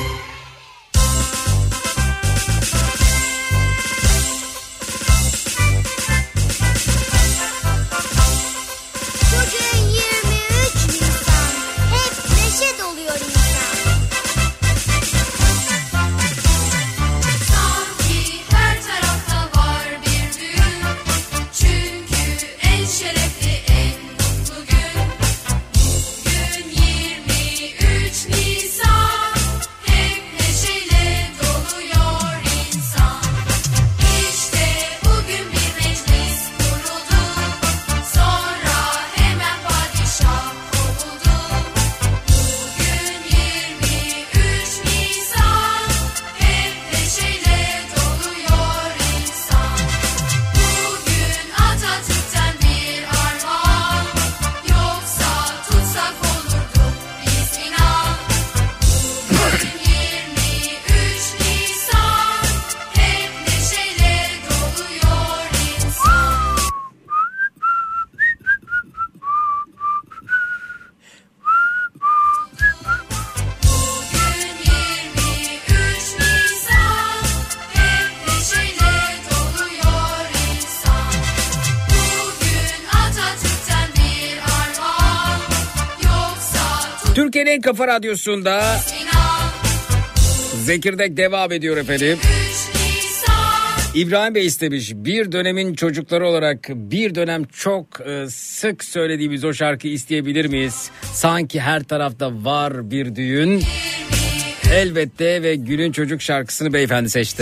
Türkiye'nin Kafa Radyosu'nda Zekirdek devam ediyor efendim. İbrahim Bey istemiş, bir dönemin çocukları olarak bir dönem çok e, sık söylediğimiz o şarkıyı isteyebilir miyiz? Sanki her tarafta var bir düğün. Elbette ve günün çocuk şarkısını beyefendi seçti.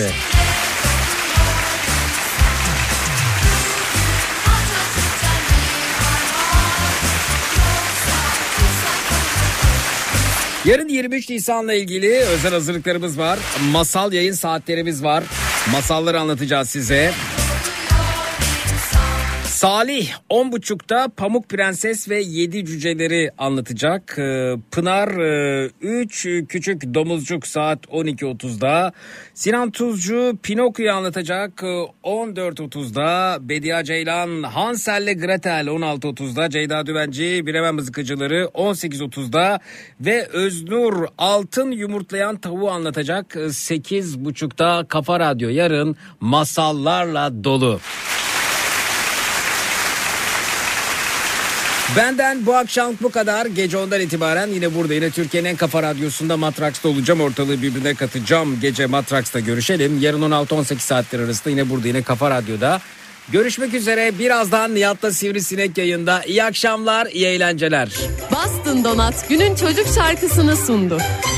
Yarın yirmi üç Nisan'la ilgili özel hazırlıklarımız var. Masal yayın saatlerimiz var. Masalları anlatacağız size. Salih on buçukta Pamuk Prenses ve Yedi Cüceleri anlatacak. Pınar üç Küçük Domuzcuk saat on iki otuzda. Sinan Tuzcu Pinokyo'yu anlatacak on dört otuzda. Bediye Ceylan Hansel'le Gretel on altı otuzda. Ceyda Düvenci Bilemem Mızıkacıları on sekiz otuzda. Ve Öznur Altın Yumurtlayan Tavuğu anlatacak sekiz buçukta. Kafa Radyo yarın masallarla dolu. Benden bu akşam bu kadar. Gece ondan itibaren yine burada, yine Türkiye'nin en kafa radyosunda Matraks'ta olacağım. Ortalığı birbirine katacağım. Gece Matraks'ta görüşelim. Yarın on altı on sekiz saatler arasında yine burada, yine Kafa Radyo'da. Görüşmek üzere. Birazdan Nihat'la Sivrisinek yayında. İyi akşamlar, iyi eğlenceler. Boston Donat günün çocuk şarkısını sundu.